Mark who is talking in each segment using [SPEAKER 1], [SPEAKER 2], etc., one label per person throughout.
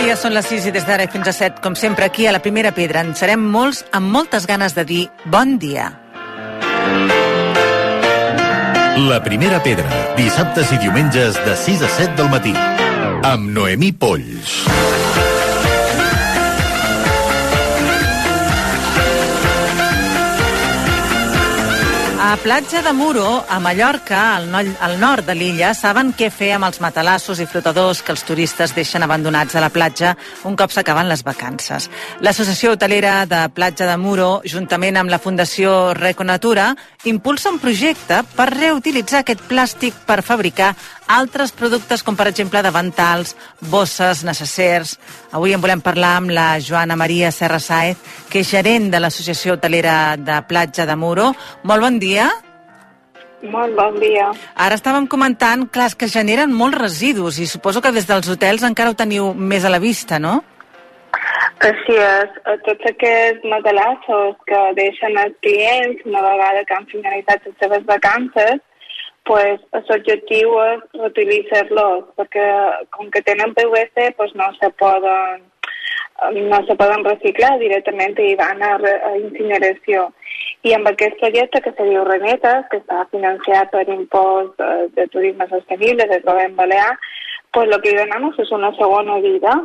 [SPEAKER 1] dia, són les 6 i des d'ara fins a 7, com sempre, aquí a la Primera Pedra. En serem molts amb moltes ganes de dir bon dia.
[SPEAKER 2] La Primera Pedra, dissabtes i diumenges de 6 a 7 del matí, amb Noemí Polls.
[SPEAKER 1] A Platja de Muro, a Mallorca, al nord de l'illa, saben què fer amb els matalassos i flotadors que els turistes deixen abandonats a la platja un cop s'acaben les vacances. L'Associació Hotelera de Platja de Muro, juntament amb la Fundació Reconatura, impulsa un projecte per reutilitzar aquest plàstic per fabricar altres productes, com per exemple davantals, bosses, necessers. Avui en volem parlar amb la Joana Maria Serra Sáez, que és gerent de l'Associació Hotelera de Platja de Muro. Molt bon dia.
[SPEAKER 3] Molt bon dia.
[SPEAKER 1] Ara estàvem comentant, clar, que generen molts residus i suposo que des dels hotels encara ho teniu més a la vista, no?
[SPEAKER 3] Així és. Tots aquests matalassos que deixen els clients una vegada que han finalitzat les seves vacances, pues l'objectiu és reutilitzar-los, perquè com que tenen PVC pues no se poden reciclar directament i van a incineració. I amb aquest projecte que se diu Renetes, que està financiat per Impost de Turisme Sostenible del Govern Balear, pues lo que donem és una segona vida.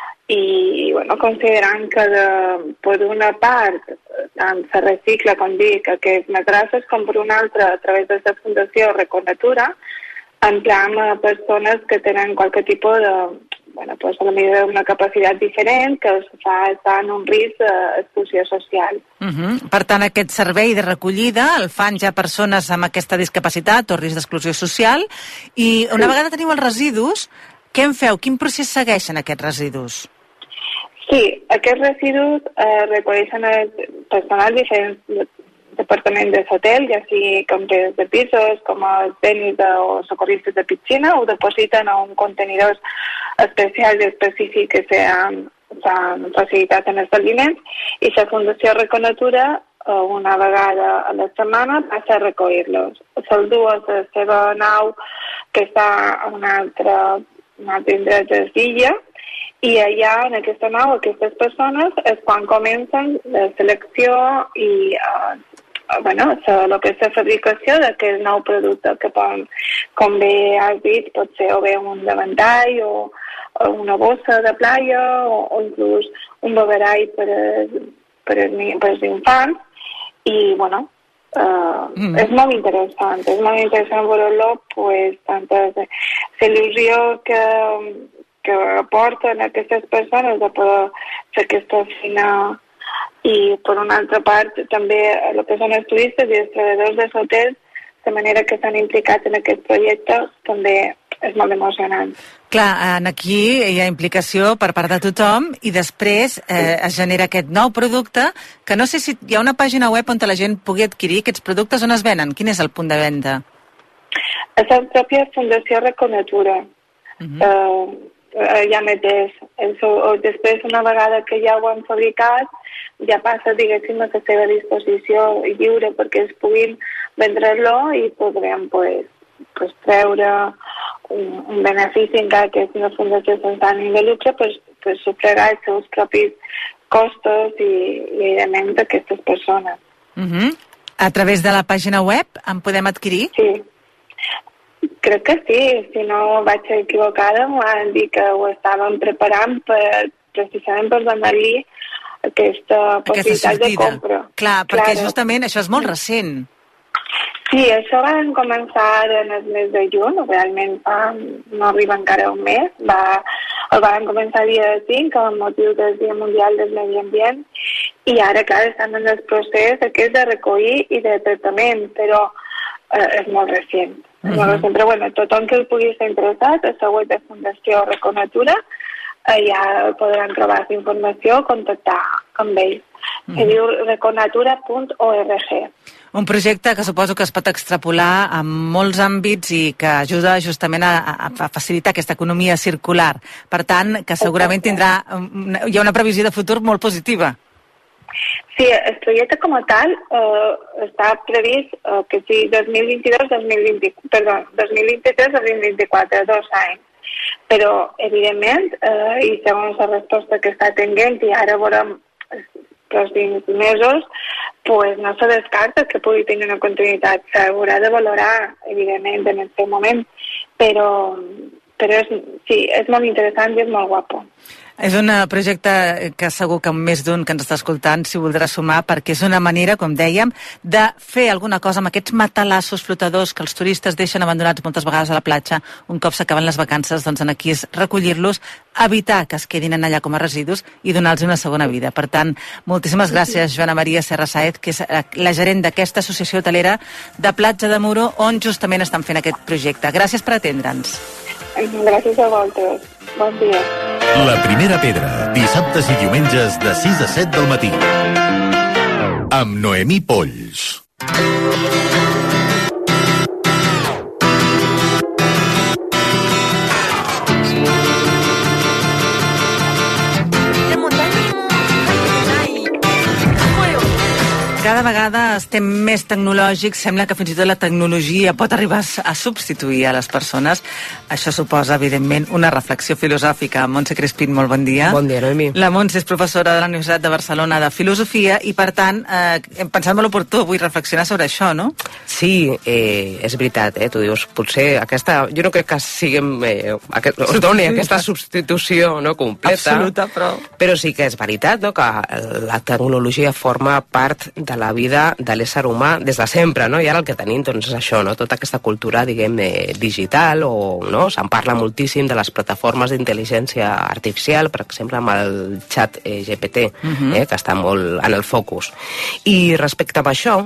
[SPEAKER 3] I bueno, considerant que per una part tant se recicla, com dic, aquests matrassos, com per una altra, a través de la Fundació Reconatura, empleam a persones que tenen qualque tipus de, bueno, pues a la millor una capacitat diferent que els fa estar en un risc d'exclusió social.
[SPEAKER 1] Per tant, aquest servei de recollida el fan ja persones amb aquesta discapacitat o risc d'exclusió social, i una vegada teniu els residus, què en feu? Quin procés segueixen aquests residus?
[SPEAKER 3] Sí, aquests residus recolleixen el personal diferents departaments de l'hotel, ja sigui compres de pisos, com els tècnics o socorristes de piscina, ho depositen a un contenidors especials i específics que s'han facilitat en els aliments, i la Fundació Reconatura una vegada a la setmana passa a recollir-los. Se'ls du a la seva nau, que està a un altre indret de l'illa, i allà, en aquesta nau, aquestes persones és quan comencen la selecció i el que és la fabricació d'aquest nou producte, que poden, com bé has dit, pot ser o bé un davantall o una bossa de playa o inclús un beverall per als infants. I, bueno, és molt interessant veure-lo, pues, tanta il·lusió que aporten aquestes persones de poder fer aquesta feina, i per una altra part també el que són els turistes i els treballadors dels hotels, de manera que s'han implicat en aquest projecte, també és molt emocionant.
[SPEAKER 1] Clar, aquí hi ha implicació per part de tothom i després es genera aquest nou producte, que no sé si hi ha una pàgina web on la gent pugui adquirir aquests productes. On es venen? Quin és el punt de venda?
[SPEAKER 3] És la pròpia Fundació Reconatura. Ja mateix. Després, una vegada que ja ho han fabricat, ja passa, diguéssim, a la seva disposició lliure perquè es puguin vendre-lo i podrem treure un benefici, encara que és una fundació sense ànim de lucre, per sufragar els seus propis costos i evidentment d'aquestes persones.
[SPEAKER 1] A través de la pàgina web en podem adquirir?
[SPEAKER 3] Sí. Crec que sí, si no vaig equivocada, m'ho van dir que ho estaven preparant precisament per donar-li aquesta possibilitat de compra.
[SPEAKER 1] Clar, perquè justament això és molt recent.
[SPEAKER 3] Sí, això van començar en el mes de juny, realment no arriba encara un mes, el van començar el dia 5 amb motiu del Dia Mundial del Medi Ambient, i ara, clar, estan en el procés aquest de recollir i de tractament, però és molt recent. Però bueno, tothom que pugui estar interessat, a la web de Fundació Reconatura, ja podran trobar la informació o contactar amb ells. Se diu reconatura.org.
[SPEAKER 1] Un projecte que suposo que es pot extrapolar en molts àmbits i que ajuda justament a facilitar aquesta economia circular. Per tant, que segurament hi ha una previsió de futur molt positiva.
[SPEAKER 3] Sí, el projecte com a tal està previst que sigui 2023-2024, 2 anys. Però, evidentment, i segons la resposta que està tenint, i ara veurem els pròxims mesos, pues no se descarta que pugui tenir una continuïtat. S'haurà de valorar, evidentment, en aquest moment, però és molt interessant i és molt guapo.
[SPEAKER 1] És un projecte que segur que més d'un que ens està escoltant s'hi voldrà sumar, perquè és una manera, com dèiem, de fer alguna cosa amb aquests matalassos flotadors que els turistes deixen abandonats moltes vegades a la platja. Un cop s'acaben les vacances, doncs aquí és recollir-los, evitar que es quedin allà com a residus i donar-los una segona vida. Per tant, moltíssimes gràcies, Joana Maria Serra Sáez, que és la gerent d'aquesta associació hotelera de Platja de Muro, on justament estan fent aquest projecte. Gràcies per atendre'ns.
[SPEAKER 3] Gràcies a vosaltres. Bon dia.
[SPEAKER 2] La primera pedra, dissabtes i diumenges de 6 a 7 del matí. Amb Noemí Polls.
[SPEAKER 1] Cada vegada estem més tecnològics, sembla que fins i tot la tecnologia pot arribar a substituir a les persones. Això suposa, evidentment, una reflexió filosòfica. Montse Crespín, molt bon dia.
[SPEAKER 4] Bon dia, Noemi.
[SPEAKER 1] La Montse és professora de la Universitat de Barcelona de Filosofia i, per tant, hem pensat molt oportú avui reflexionar sobre això, no?
[SPEAKER 4] Sí, és veritat, tu dius, potser aquesta... Jo no crec que siguem... us doni aquesta substitució no, completa.
[SPEAKER 1] Absoluta, però...
[SPEAKER 4] Però sí que és veritat, no?, que la tecnologia forma part de la vida de l'ésser humà des de sempre, no? I ara el que tenim, doncs, és això, no? Tota aquesta cultura, diguem, digital, o, no? Se'n parla moltíssim de les plataformes d'intel·ligència artificial, per exemple, amb el xat GPT, que està molt en el focus. I respecte a això,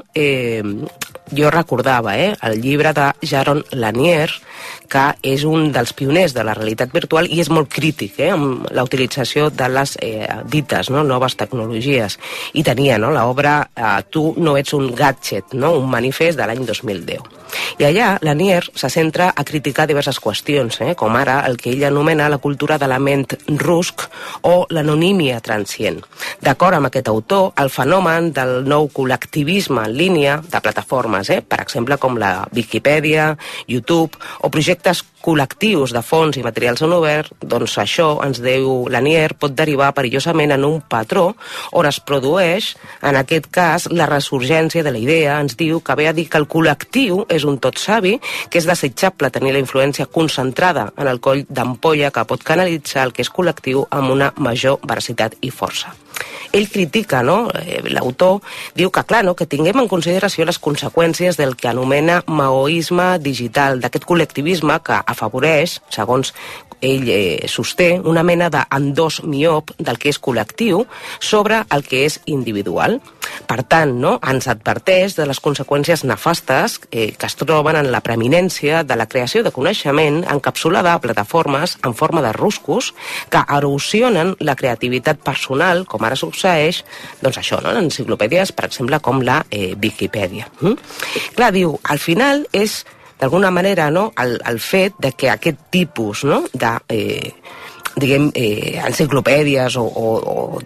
[SPEAKER 4] jo recordava el llibre de Jaron Lanier, que és un dels pioners de la realitat virtual i és molt crític amb la utilització de les dites noves tecnologies. I tenia l'obra Tu no ets un gadget, un manifest de l'any 2010. I allà Lanier se centra a criticar diverses qüestions, com ara el que ell anomena la cultura de la ment rusc o l'anonímia transient. D'acord amb aquest autor, el fenomen del nou col·lectivisme en línia de plataformes, per exemple com la Viquipèdia, YouTube o projectes col·lectius de fons i materials en obert, doncs això, ens diu Lanier, pot derivar perillosament en un patró on es produeix, en aquest cas, la resurgència de la idea, ens diu que ve a dir que el col·lectiu és un tot savi, que és desitjable tenir la influència concentrada en el coll d'ampolla que pot canalitzar el que és col·lectiu amb una major veracitat i força. Ell critica, l'autor diu que, clar, que tinguem en consideració les conseqüències del que anomena maoisme digital, d'aquest col·lectivisme que afavoreix, segons ell sosté, una mena d'endós miop del que és col·lectiu sobre el que és individual. Per tant, ens adverteix de les conseqüències nefastes que es troben en la preeminència de la creació de coneixement encapsulada a plataformes en forma de ruscos que erosionen la creativitat personal, com ara succeeix, doncs això, en enciclopèdies, per exemple, com la Viquipèdia. Clar, diu, al final és d'alguna manera, el fet de que aquest tipus de, diguem, enciclopèdies o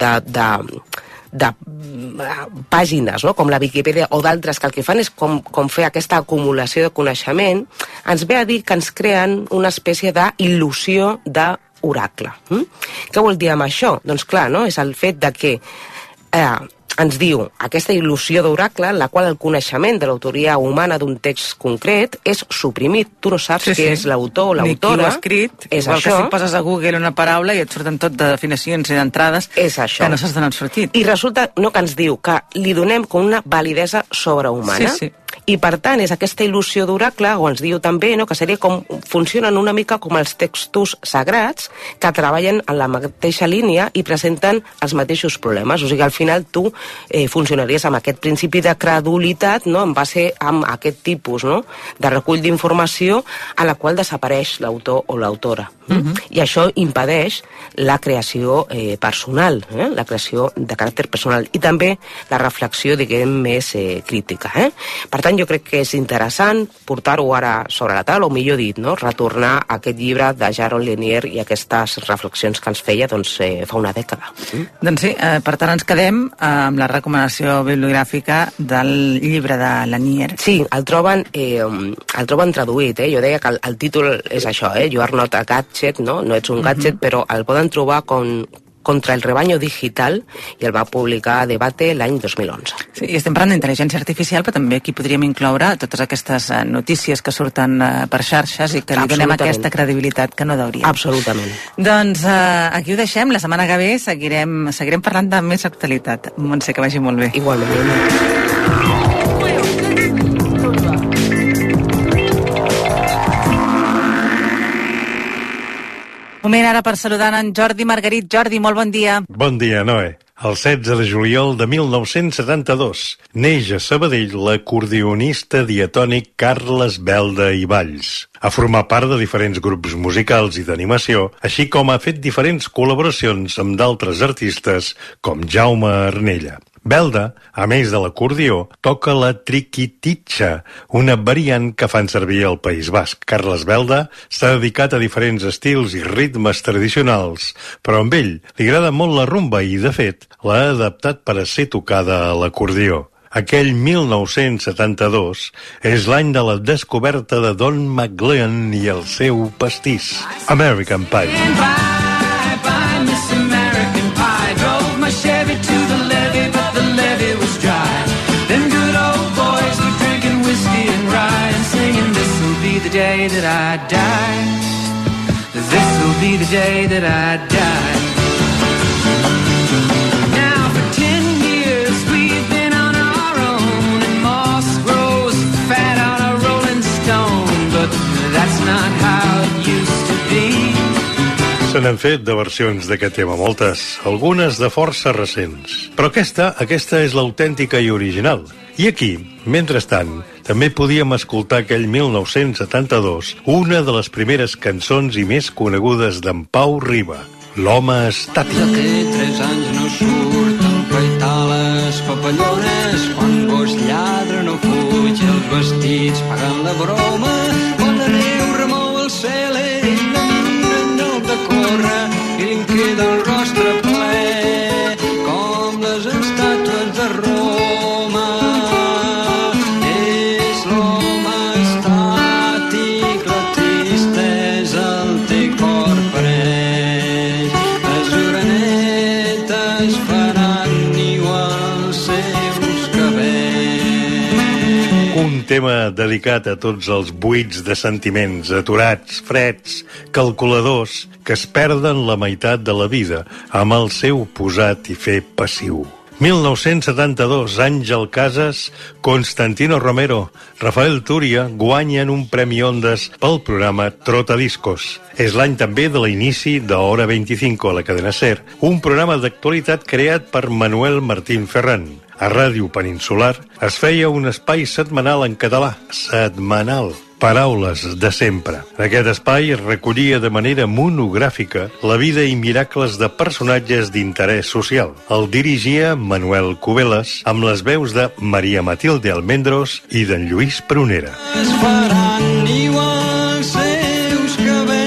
[SPEAKER 4] de pàgines, com la Viquipèdia o d'altres, que el que fan és com fer aquesta acumulació de coneixement, ens ve a dir que ens creen una espècie d'il·lusió d'oracle. Què vol dir amb això? Doncs clar, és el fet de que ens diu aquesta il·lusió d'oracle en la qual el coneixement de l'autoria humana d'un text concret és suprimit. Tu no saps què és l'autor o l'autora.
[SPEAKER 1] Ni qui l'ha escrit.
[SPEAKER 4] És
[SPEAKER 1] igual
[SPEAKER 4] això.
[SPEAKER 1] Que si poses a Google una paraula i et surten tot de definicions i d'entrades que no saps d'on han sortit.
[SPEAKER 4] I resulta que ens diu que li donem com una validesa sobrehumana.
[SPEAKER 1] Sí.
[SPEAKER 4] I per tant és aquesta il·lusió d'oracle, o ens diu també que seria com funcionen una mica com els textos sagrats que treballen en la mateixa línia i presenten els mateixos problemes. O sigui, al final tu funcionaries amb aquest principi de credulitat, en base a aquest tipus de recull d'informació a la qual desapareix l'autor o l'autora. I això impedeix la creació personal, la creació de caràcter personal i també la reflexió, diguem, més crítica. Per tant, jo crec que és interessant portar-ho ara sobre la taula, o millor dit, retornar a aquest llibre de Jaron Lanier i aquestes reflexions que ens feia fa una dècada.
[SPEAKER 1] Doncs sí, per tant ens quedem amb la recomanació bibliogràfica del llibre de Lanier.
[SPEAKER 4] Sí, el troben traduït. Jo deia que el títol és això, You are not a gadget, gadget, no ets un gadget, però el poden trobar contra el rebaño digital i el va publicar a Debate l'any 2011.
[SPEAKER 1] Sí, i estem parlant d'intel·ligència artificial, però també aquí podríem incloure totes aquestes notícies que surten per xarxes i que li donem aquesta credibilitat que no hauríem.
[SPEAKER 4] Absolutament.
[SPEAKER 1] Doncs aquí ho deixem. La setmana que ve seguirem parlant de més actualitat. Montse, que vagi molt bé.
[SPEAKER 4] Igualment.
[SPEAKER 1] Moment ara per saludar en Jordi Margarit. Jordi, molt bon dia.
[SPEAKER 5] Bon dia, Noé. El 16 de juliol de 1972 neix a Sabadell l'acordionista diatònic Carles Belda i Valls. Ha format part de diferents grups musicals i d'animació, així com ha fet diferents col·laboracions amb d'altres artistes com Jaume Arnella. Belda, a més de l'acordió, toca la triquititxa, una variant que fan servir al País Basc. Carles Belda s'ha dedicat a diferents estils i ritmes tradicionals, però amb ell li agrada molt la rumba i, de fet, l'ha adaptat per a ser tocada a l'acordió. Aquell 1972 és l'any de la descoberta de Don McLean i el seu pastís, American Pie.
[SPEAKER 6] The day that I die, this'll be the day that I die. Now for 10 years we've been on our own, and moss grows fat on a rolling stone, but that's not how it used to be.
[SPEAKER 5] Se n'han fet de versions d'aquest tema, moltes, algunes de força recents. Però aquesta és l'autèntica i original. I aquí, mentrestant, també podíem escoltar aquell 1972 una de les primeres cançons i més conegudes d'en Pau Riba, L'home estàtic.
[SPEAKER 6] D'aquí 3 anys no surt a empaitar les papallones, quan gos lladre no fuig, els vestits pagant la broma, quan la neu remou el cel, ell la mira en lloc de córrer i li queda el rostre ple, com les estàtues de Roma.
[SPEAKER 5] Tema dedicat a tots els buits de sentiments, aturats, freds, calculadors, que es perden la meitat de la vida amb el seu posat i fer passiu. 1972, Àngel Casas, Constantino Romero, Rafael Túria guanyen un Premi Ondas pel programa Trotadiscos. És l'any també de l'inici de Hora 25 a la cadena SER, un programa d'actualitat creat per Manuel Martín Ferran. A Ràdio Peninsular es feia un espai setmanal en català, setmanal, Paraules de sempre. En aquest espai es recollia de manera monogràfica la vida i miracles de personatges d'interès social. El dirigia Manuel Cubelas, amb les veus de Maria Matilde Almendros i d'en Lluís Prunera.
[SPEAKER 6] Es faran igual seus cabells.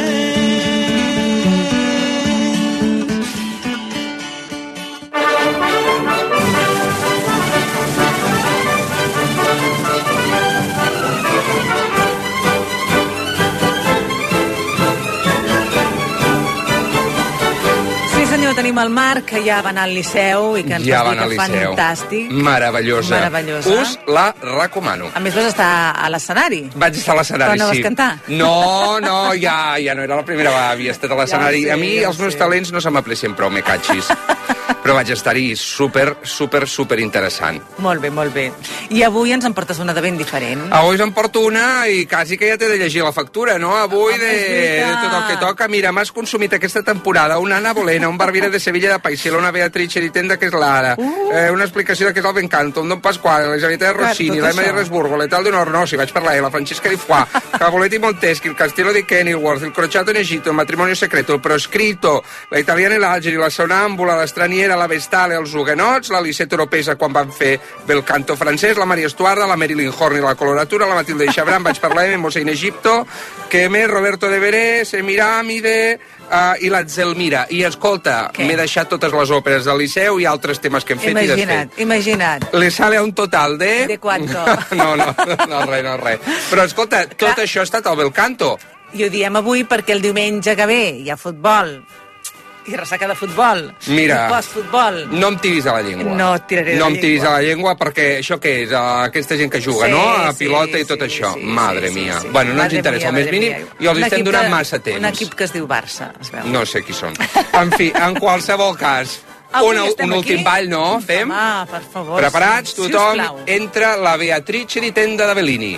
[SPEAKER 1] Tenim el Marc, que ja va anar al Liceu i que ens va dir que fantàstic.
[SPEAKER 7] Meravellosa. Us la recomano.
[SPEAKER 1] A més, vas estar a l'escenari.
[SPEAKER 7] Vaig estar a l'escenari,
[SPEAKER 1] sí. Però no vas cantar?
[SPEAKER 7] No, ja no era la primera vegada, havia estat a l'escenari. A mi els meus talents no se m'aprecien prou, me catxis. Però vaig estar-hi super interessant.
[SPEAKER 1] Molt bé. I avui ens en portes una de ben diferent.
[SPEAKER 7] Avui ens en porto una i quasi que ja t'he de llegir la factura, no? Avui de tot el que toca. Mira, m'has consumit aquesta temporada una Ana Bolena, un Barbera de Sevilla de Paisila, una Beatrice Eritenda, que és l'Ara, una explicació de què és el Bencanto, un Don Pasquale, l'Elisabetta de Rossini, l'Emma de Resburgo, l'Etal d'Honor, no, si vaig parlar, la Francesca di Foix, Cavoletti Monteschi, il Castello di Kenilworth, il Crociato in Egitto, il Matrimonio Secreto, il Proscritto, la Italiana i l'Algeri, la Sonàmbula, l'Estraniera, la Vestale, els Huguenots, la Lisette Oropesa quan van fer Belcanto francès, la Maria Estuarda, la Marilyn Horne i la Coloratura, la Matilde de Chabran, vaig parlar de Mosè in Egipto, que més Roberto de Veré, Semiramide, i la Zelmira. I escolta, m'he deixat totes les òperes del Liceu i altres temes que hem fet i desfet.
[SPEAKER 1] Imagina't.
[SPEAKER 7] Le sale a un total de...
[SPEAKER 1] ¿De cuánto?
[SPEAKER 7] No, res. Però escolta, tot això ha estat al Belcanto.
[SPEAKER 1] I ho diem avui perquè el diumenge que ve hi ha futbol. I ressaca de futbol.
[SPEAKER 7] Mira,
[SPEAKER 1] i postfutbol.
[SPEAKER 7] No em tiris a la llengua.
[SPEAKER 1] No et tiraré
[SPEAKER 7] No
[SPEAKER 1] la
[SPEAKER 7] em tiris
[SPEAKER 1] llengua.
[SPEAKER 7] a la llengua perquè això què és? Aquesta gent que juga,
[SPEAKER 1] Sí,
[SPEAKER 7] no? A
[SPEAKER 1] sí,
[SPEAKER 7] pilota i tot
[SPEAKER 1] sí,
[SPEAKER 7] això.
[SPEAKER 1] sí,
[SPEAKER 7] Madre
[SPEAKER 1] sí,
[SPEAKER 7] mia.
[SPEAKER 1] sí.
[SPEAKER 7] Bueno, no ens
[SPEAKER 1] Madre
[SPEAKER 7] interessa el
[SPEAKER 1] mia,
[SPEAKER 7] més mínim i els estem donant massa temps.
[SPEAKER 1] Un equip que es diu Barça, es veu.
[SPEAKER 7] No sé qui són. En fi, en qualsevol cas,
[SPEAKER 1] Avui
[SPEAKER 7] un
[SPEAKER 1] estem
[SPEAKER 7] últim
[SPEAKER 1] aquí?
[SPEAKER 7] ball, no? Fem?
[SPEAKER 1] Home, per favor.
[SPEAKER 7] Preparats? Tothom?
[SPEAKER 1] Sisplau.
[SPEAKER 7] Entra la Beatrice di Tenda de Bellini.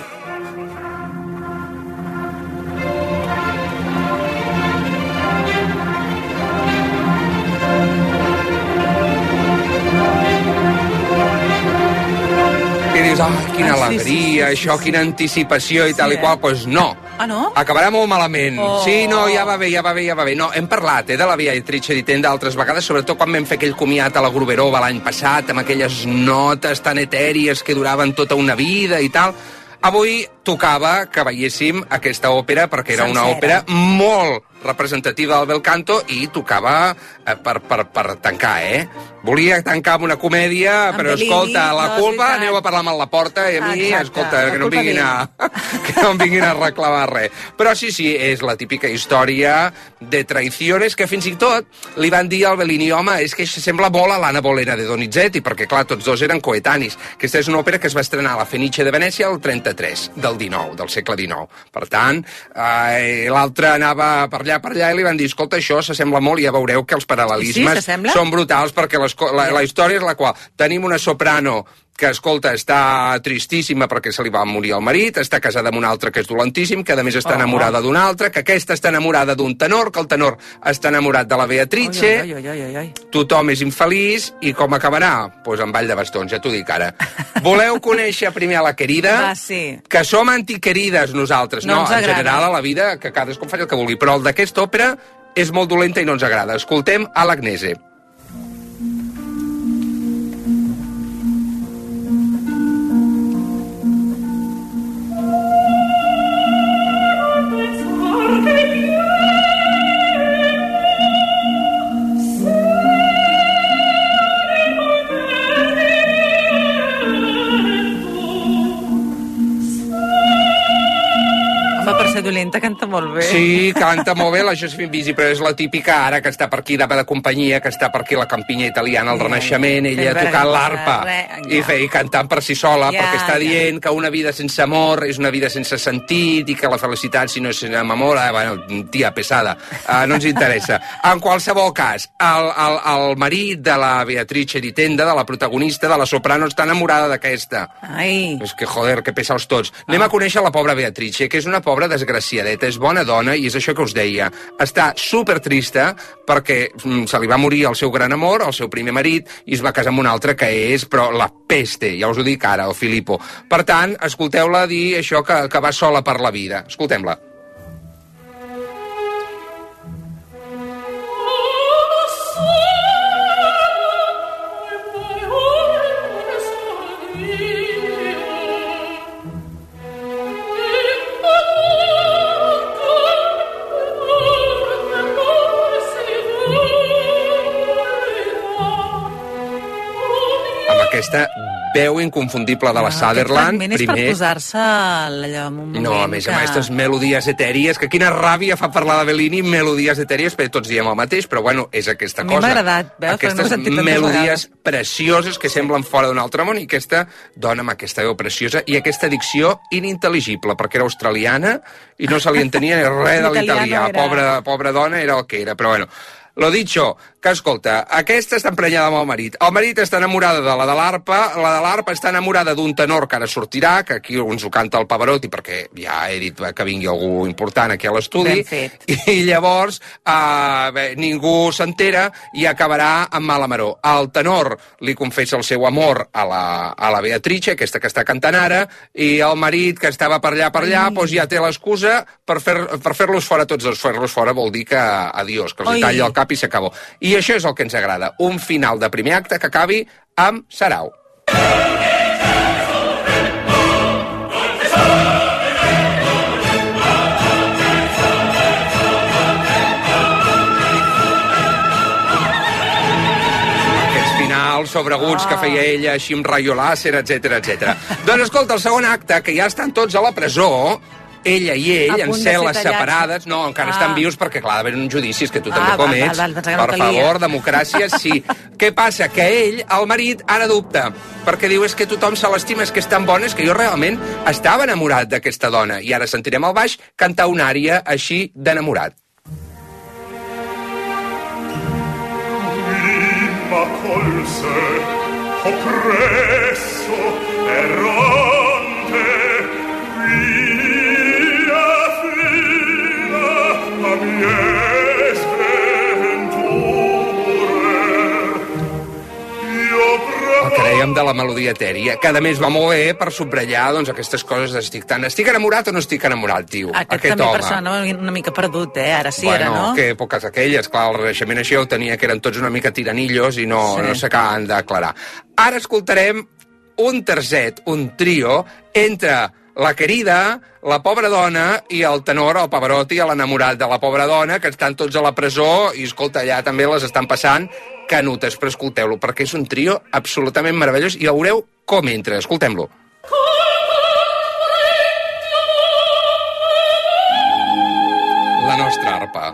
[SPEAKER 7] I dius, quina alegria, això, quina anticipació i tal i qual. Doncs no.
[SPEAKER 1] Ah, no?
[SPEAKER 7] Acabarà molt malament.
[SPEAKER 1] Oh.
[SPEAKER 7] Sí, no, ja va bé. No, hem parlat de la Beatrice di Tenda altres vegades, sobretot quan vam fer aquell comiat a la Gruberova l'any passat, amb aquelles notes tan etèries que duraven tota una vida i tal. Avui tocava que veiéssim aquesta òpera, perquè era una òpera molt representativa del bel canto i tocava per tancar, Volia tancar amb una comèdia, però
[SPEAKER 1] Bellini,
[SPEAKER 7] escolta, la
[SPEAKER 1] no,
[SPEAKER 7] culpa,
[SPEAKER 1] és
[SPEAKER 7] aneu a parlar amb la porta i a mi,
[SPEAKER 1] Exacte,
[SPEAKER 7] escolta,
[SPEAKER 1] la
[SPEAKER 7] que no,
[SPEAKER 1] culpa
[SPEAKER 7] que no em vinguin a reclamar res. Però sí, és la típica història de traiciones que fins i tot li van dir al Bellini, home, és que sembla molt a l'Anna Bolena de Donizetti, perquè clar, tots dos eren coetanis. Aquesta és una òpera que es va estrenar a la Fenice de Venècia el 33 del segle XIX. Per tant, l'altre anava per allà i li van dir, escolta, això s'assembla molt i ja veureu que els paral·lelismes són brutals, perquè la història és la qual tenim una soprano que, escolta, està tristíssima perquè se li va morir el marit, està casada amb un altre que és dolentíssim, que a més està enamorada d'un altre, que aquesta està enamorada d'un tenor, que el tenor està enamorat de la Beatrice, tothom és infeliç, i com acabarà? Doncs amb ball de bastons, ja t'ho dic ara. Voleu conèixer primer a la querida?
[SPEAKER 1] Sí.
[SPEAKER 7] Que som antiquerides nosaltres, no? En general, a la vida, que cadascú faci el que vulgui, però el d'aquesta òpera és molt dolenta i no ens agrada. Escoltem a l'Agnese.
[SPEAKER 1] Dolenta canta molt bé.
[SPEAKER 7] Sí, canta molt bé, la Josephine Bisi, però és la típica ara que està per aquí de companyia, que està per aquí la campinya italiana, el Renaixement, ella tocant l'arpa i cantant per si sola, perquè està dient que una vida sense amor és una vida sense sentit i que la felicitat, si no és amb amor, bueno, tia pesada, no ens interessa. En qualsevol cas, el marit de la Beatrice di Tenda, de la protagonista, de la soprano, està enamorada d'aquesta. És que, joder, que pesaos tots. Anem a conèixer la pobra Beatrice, que és una pobra desgraciadeta, és bona dona i és això que us deia. Està super trista perquè se li va morir el seu gran amor, el seu primer marit, i es va casar amb un altre que és, però la peste, ja us ho dic ara, el Filippo. Per tant, escolteu-la dir això que va sola per la vida. Escoltem-la. Aquesta veu inconfundible de la Sutherland,
[SPEAKER 1] primer... és per posar-se allò en un moment...
[SPEAKER 7] No, a més, amb aquestes melodies etèries, que quina ràbia fa parlar de Bellini, melodies etèries, perquè tots diem el mateix, però bueno, és aquesta cosa.
[SPEAKER 1] A mi m'ha agradat, veus?
[SPEAKER 7] Aquestes melodies precioses que semblen fora d'un altre món, i aquesta dona amb aquesta veu preciosa i aquesta dicció inintel·ligible, perquè era australiana i no se li entenia res de l'italià. Pobra dona era el que era, però bueno... Lo dicho, que escolta, aquesta està emprenyada amb el marit està enamorada de la de l'arpa està enamorada d'un tenor que ara sortirà, que aquí ens ho canta el Pavarotti, perquè ja he dit que vingui algú important aquí a l'estudi, i llavors ningú s'entera i acabarà amb mala maror. El tenor li confessa el seu amor a la Beatrice, aquesta que està cantant ara, i el marit, que estava per allà, doncs ja té l'excusa per fer-los fora tots dos. Fer-los fora vol dir que adiós, que els talla el cap i s'acabó. I això és el que ens agrada, un final de primer acte que acabi amb sarau. Aquests finals sobreguts que feia ella així amb rayo láser, etc. Doncs escolta, el segon acte, que ja estan tots a la presó, ella i ell en cel·les separades. No, encara estan vius perquè, clar, ha d'haver uns judicis que tu també comets. Per favor, democràcia, sí. Què passa? Que ell, el marit, ara dubta, perquè diu, és que tothom se l'estima, és que és tan bona, és que jo realment estava enamorat d'aquesta dona. I ara sentirem al baix cantar una ària així d'enamorat.
[SPEAKER 8] Colse oppresso errante via fila a mies venture io
[SPEAKER 7] el que dèiem de la melodia etèria, que a més va molt bé per subratllar doncs, aquestes coses d'estic enamorat o no estic enamorat, tio?
[SPEAKER 1] Aquest també per això, no? Una mica perdut, ara sí, ara no?
[SPEAKER 7] Que èpoques aquelles, clar, el Renaixement això ho tenia, que eren tots una mica tiranillos i no s'acaben d'aclarar. Ara escoltarem un tercet, un trio, entre la querida, la pobra dona i el tenor, el Pavarotti, l'enamorat de la pobra dona, que estan tots a la presó i, escolta, allà també les estan passant canutes, però escolteu-lo, perquè és un trio absolutament meravellós i veureu com entra. Escoltem-lo. La nostra arpa.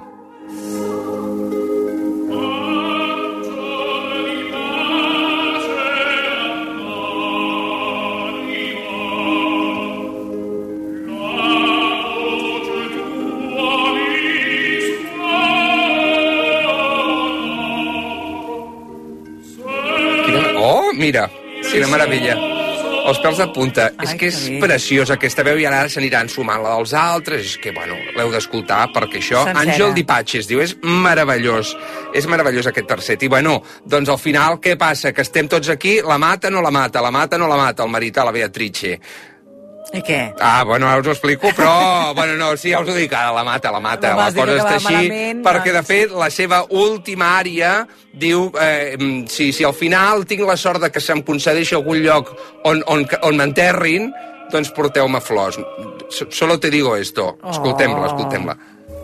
[SPEAKER 7] Mira, quina meravella. Els pèls de punta. És que és preciosa aquesta veu i ara s'aniran sumant la dels altres. És que, bueno, l'heu d'escoltar perquè això... Àngel Di Pace es diu, és meravellós. És meravellós aquest tercet. I, bueno, doncs al final què passa? Que estem tots aquí, la mata o no la mata, la mata o no la mata, el marit a la Beatrice.
[SPEAKER 1] I què?
[SPEAKER 7] Bueno, ara us ho explico, però... bueno, no, sí, ja us ho dic, ara la mata. La cosa està així, perquè, de fet, la seva última ària diu, si al final tinc la sort de que se'm concedeixi algun lloc on m'enterrin, doncs porteu-me flors. Solo te digo esto. Escoltem-la, escoltem-la.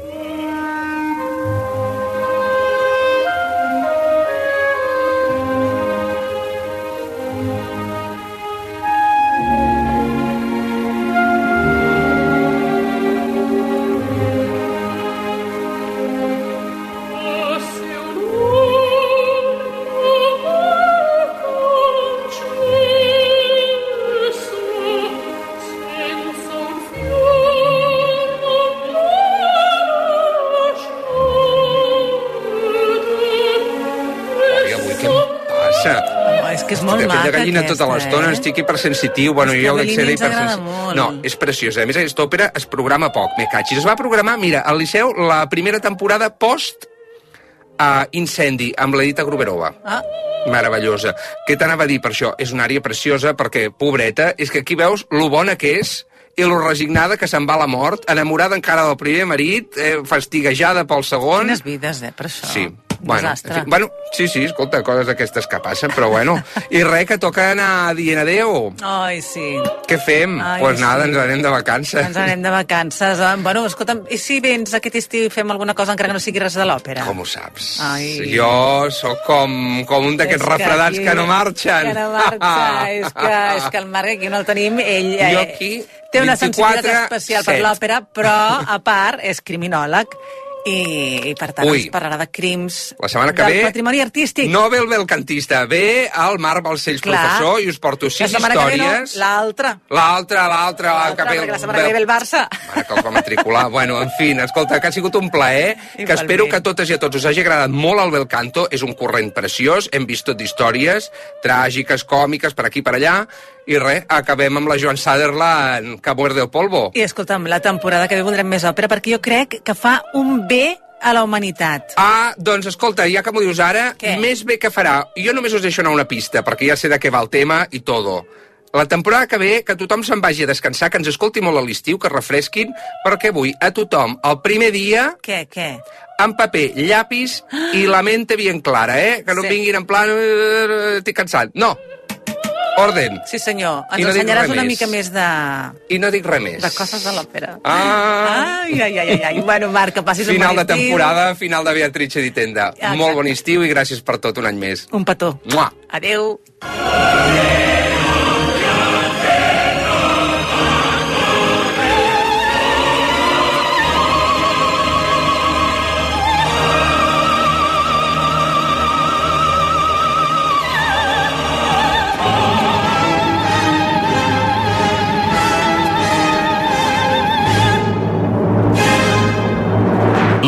[SPEAKER 1] Que és molt maca,
[SPEAKER 7] gallina tota l'estona, estic hipersensitiu, bueno, jo ho dic ser hipersensitiu. No, és preciosa. A més, aquesta òpera es programa poc, me catxis. Es va programar, mira, al Liceu, la primera temporada post Incendi, amb l'Edita Gruberova. Meravellosa. Què t'anava a dir per això? És una àrea preciosa perquè, pobreta, és que aquí veus lo bona que és i lo resignada que se'n va a la mort, enamorada encara del primer marit, fastiguejada pel segon...
[SPEAKER 1] Quines vides, per això.
[SPEAKER 7] Sí. Bueno, sí, escolta, coses d'aquestes que passen, però bueno. I res, que toca anar dient adéu.
[SPEAKER 1] Ai, sí.
[SPEAKER 7] Què fem? Doncs nada, ens anem de vacances.
[SPEAKER 1] Ens anem de vacances. Bueno, escolta'm, i si vens aquest estiu i fem alguna cosa encara que no sigui res de l'òpera?
[SPEAKER 7] Com ho saps? Jo sóc com un d'aquests refredats que no marxen.
[SPEAKER 1] Que no marxa. És que el Marc aquí no el tenim. Ell té una sensibilitat especial per l'òpera, però, a part, és criminòleg. I per tant ens parlarà de crims del patrimoni artístic.
[SPEAKER 7] No ve el belcantista, ve el Marc Balcells, professor, i us porto 6 històries.
[SPEAKER 1] L'altra.
[SPEAKER 7] Perquè
[SPEAKER 1] la setmana que ve el Barça.
[SPEAKER 7] Que els va matricular. Bueno, en fi, escolta, que ha sigut un plaer, que espero que a totes i a tots us hagi agradat molt el bel canto. És un corrent preciós, hem vist tot d'històries tràgiques, còmiques, per aquí, per allà. I res, acabem amb la Joan Sutherland, que muerde el polvo.
[SPEAKER 1] I escolta'm, la temporada que ve voldrem més òpera, perquè jo crec que fa un bé a la humanitat.
[SPEAKER 7] Doncs escolta, ja que m'ho dius ara, més bé que farà. Jo només us deixo anar una pista, perquè ja sé de què va el tema i todo. La temporada que ve, que tothom se'n vagi a descansar, que ens escolti molt a l'estiu, que refresquin, perquè vull a tothom el primer dia...
[SPEAKER 1] Què?
[SPEAKER 7] Amb paper, llapis i la mente bien clara, Que no vinguin en plan... estic cansat. No. Orden.
[SPEAKER 1] Sí, senyor. Ens ensenyaràs una mica més de...
[SPEAKER 7] I no dic res més.
[SPEAKER 1] De coses de l'òpera. Ai. Bueno, Marc, que passis un bon estiu.
[SPEAKER 7] Final de temporada, final de Beatrice di Tenda. Molt bon estiu i gràcies per tot un any més.
[SPEAKER 1] Un petó.
[SPEAKER 7] Mua.
[SPEAKER 1] Adéu.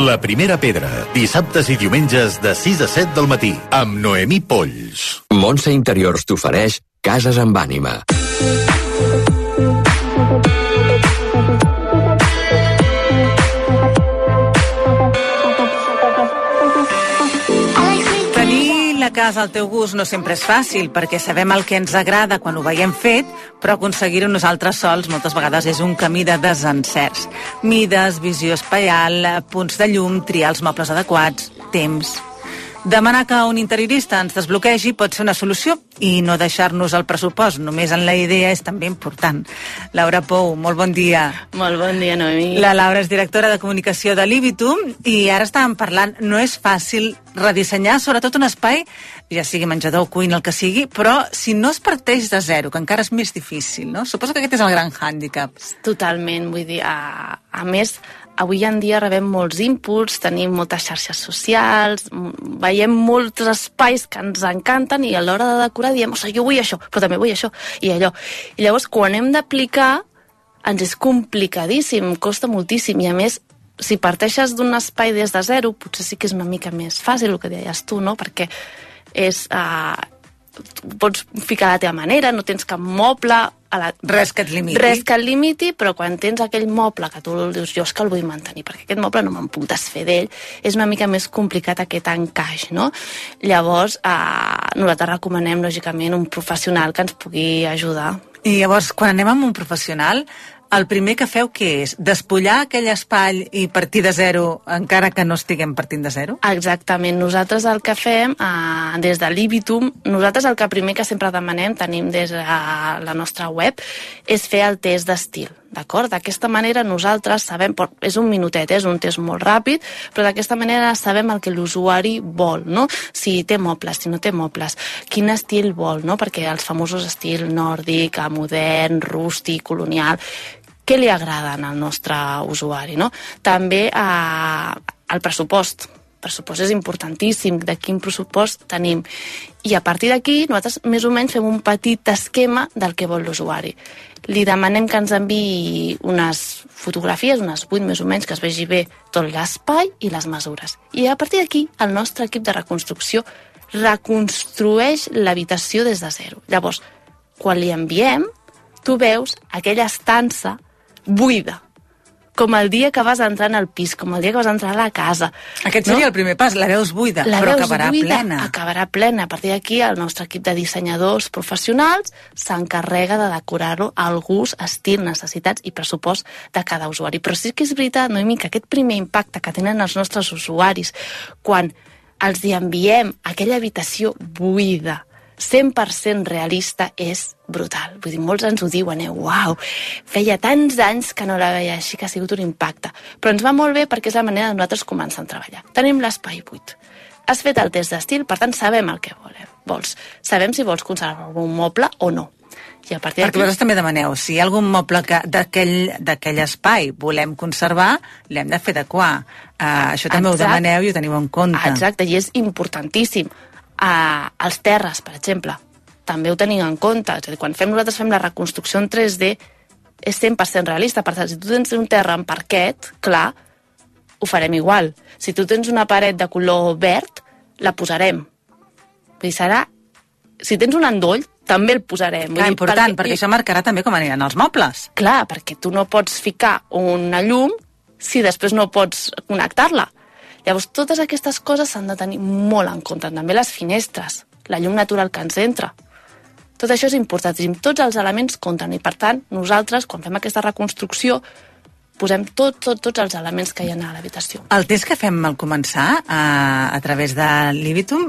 [SPEAKER 2] La primera pedra, dissabtes i diumenges de 6 a 7 del matí, amb Noemí Polls.
[SPEAKER 9] Montse Interiors t'ofereix cases amb ànima.
[SPEAKER 1] La casa al teu gust no sempre és fàcil, perquè sabem el que ens agrada quan ho veiem fet, però aconseguir-ho nosaltres sols moltes vegades és un camí de desencerts. Mides, visió espaial, punts de llum, triar els mobles adequats, temps. Demanar que un interiorista ens desbloquegi pot ser una solució i no deixar-nos el pressupost, només en la idea és també important. Laura Pou, molt bon dia.
[SPEAKER 10] Molt bon dia, Noemí.
[SPEAKER 1] La Laura és directora de comunicació de Libitum i ara estàvem parlant, no és fàcil redissenyar sobretot un espai, ja sigui menjador o cuina, el que sigui, però si no es parteix de zero, que encara és més difícil, no? Suposo que aquest és el gran hàndicap.
[SPEAKER 10] Totalment, vull dir, a més, avui en dia rebem molts inputs, tenim moltes xarxes socials, veiem molts espais que ens encanten i a l'hora de decorar diem, jo vull això, però també vull això, i allò. I llavors, quan hem d'aplicar, ens és complicadíssim, costa moltíssim, i a més, si parteixes d'un espai des de zero, potser sí que és una mica més fàcil, el que deies tu, no? Perquè és... pots ficar la teva manera, no tens cap moble...
[SPEAKER 1] Res que et limiti.
[SPEAKER 10] Res que et limiti, però quan tens aquell moble que tu dius, jo és que el vull mantenir, perquè aquest moble no me'n puc desfer d'ell, és una mica més complicat aquest encaix, no? Llavors, nosaltres recomanem, lògicament, un professional que ens pugui ajudar.
[SPEAKER 1] I llavors, quan anem amb un professional, el primer que feu què és? Despullar aquell espai i partir de zero, encara que no estiguem partint de zero?
[SPEAKER 10] Exactament. Nosaltres el que fem, des de Libitum, nosaltres el que primer que sempre demanem, tenim des de la nostra web, és fer el test d'estil. D'acord? D'aquesta manera nosaltres sabem, és un minutet, és un test molt ràpid, però d'aquesta manera sabem el que l'usuari vol, no? Si té mobles, si no té mobles, quin estil vol, no? Perquè els famosos estil nòrdic, modern, rústic, colonial, què li agrada al nostre usuari, no? També el pressupost. El pressupost és importantíssim, de quin pressupost tenim. I a partir d'aquí, nosaltres més o menys fem un petit esquema del que vol l'usuari. Li demanem que ens enviï unes fotografies, unes 8 més o menys, que es vegi bé tot l'espai i les mesures. I a partir d'aquí, el nostre equip de reconstrucció reconstrueix l'habitació des de zero. Llavors, quan li enviem, tu veus aquella estança buida, com el dia que vas entrar al pis, com el dia que vas entrar a la casa.
[SPEAKER 1] Aquest seria el primer pas, la veus buida, però acabarà plena.
[SPEAKER 10] Acabarà plena. A partir d'aquí, el nostre equip de dissenyadors professionals s'encarrega de decorar-lo al gust, estil, necessitats i pressupost de cada usuari. Però sí que és veritat, Noemí, que aquest primer impacte que tenen els nostres usuaris quan els enviem aquella habitació buida, 100% realista, és brutal. Vull dir, molts ens ho diuen, uau, feia tants anys que no la veia així, que ha sigut un impacte. Però ens va molt bé perquè és la manera de nosaltres començar a treballar. Tenim l'espai buit. Has fet el test d'estil, per tant, sabem el que vols. Sabem si vols conservar un moble o no. I a partir
[SPEAKER 1] perquè vosaltres també demaneu, si hi ha algun moble d'aquell espai volem conservar, l'hem de fer adequar. Això també ho demaneu i ho teniu en compte.
[SPEAKER 10] Exacte, i és importantíssim. Els terres, per exemple, també ho tenim en compte. És a dir, quan nosaltres fem la reconstrucció en 3D, és 100% realista. Per tant, si tu tens un terra en parquet, clar, ho farem igual. Si tu tens una paret de color verd, la posarem. Vull dir, serà... Si tens un endoll, també el posarem.
[SPEAKER 1] Clar, important, perquè això marcarà també com aniran els mobles.
[SPEAKER 10] Clar, perquè tu no pots ficar una llum si després no pots connectar-la. Llavors, totes aquestes coses s'han de tenir molt en compte. També les finestres, la llum natural que ens entra. Tot això és importantíssim. Tots els elements compten i, per tant, nosaltres, quan fem aquesta reconstrucció, posem tots els elements que hi ha a l'habitació.
[SPEAKER 1] El test que fem al començar, a través de Libitum,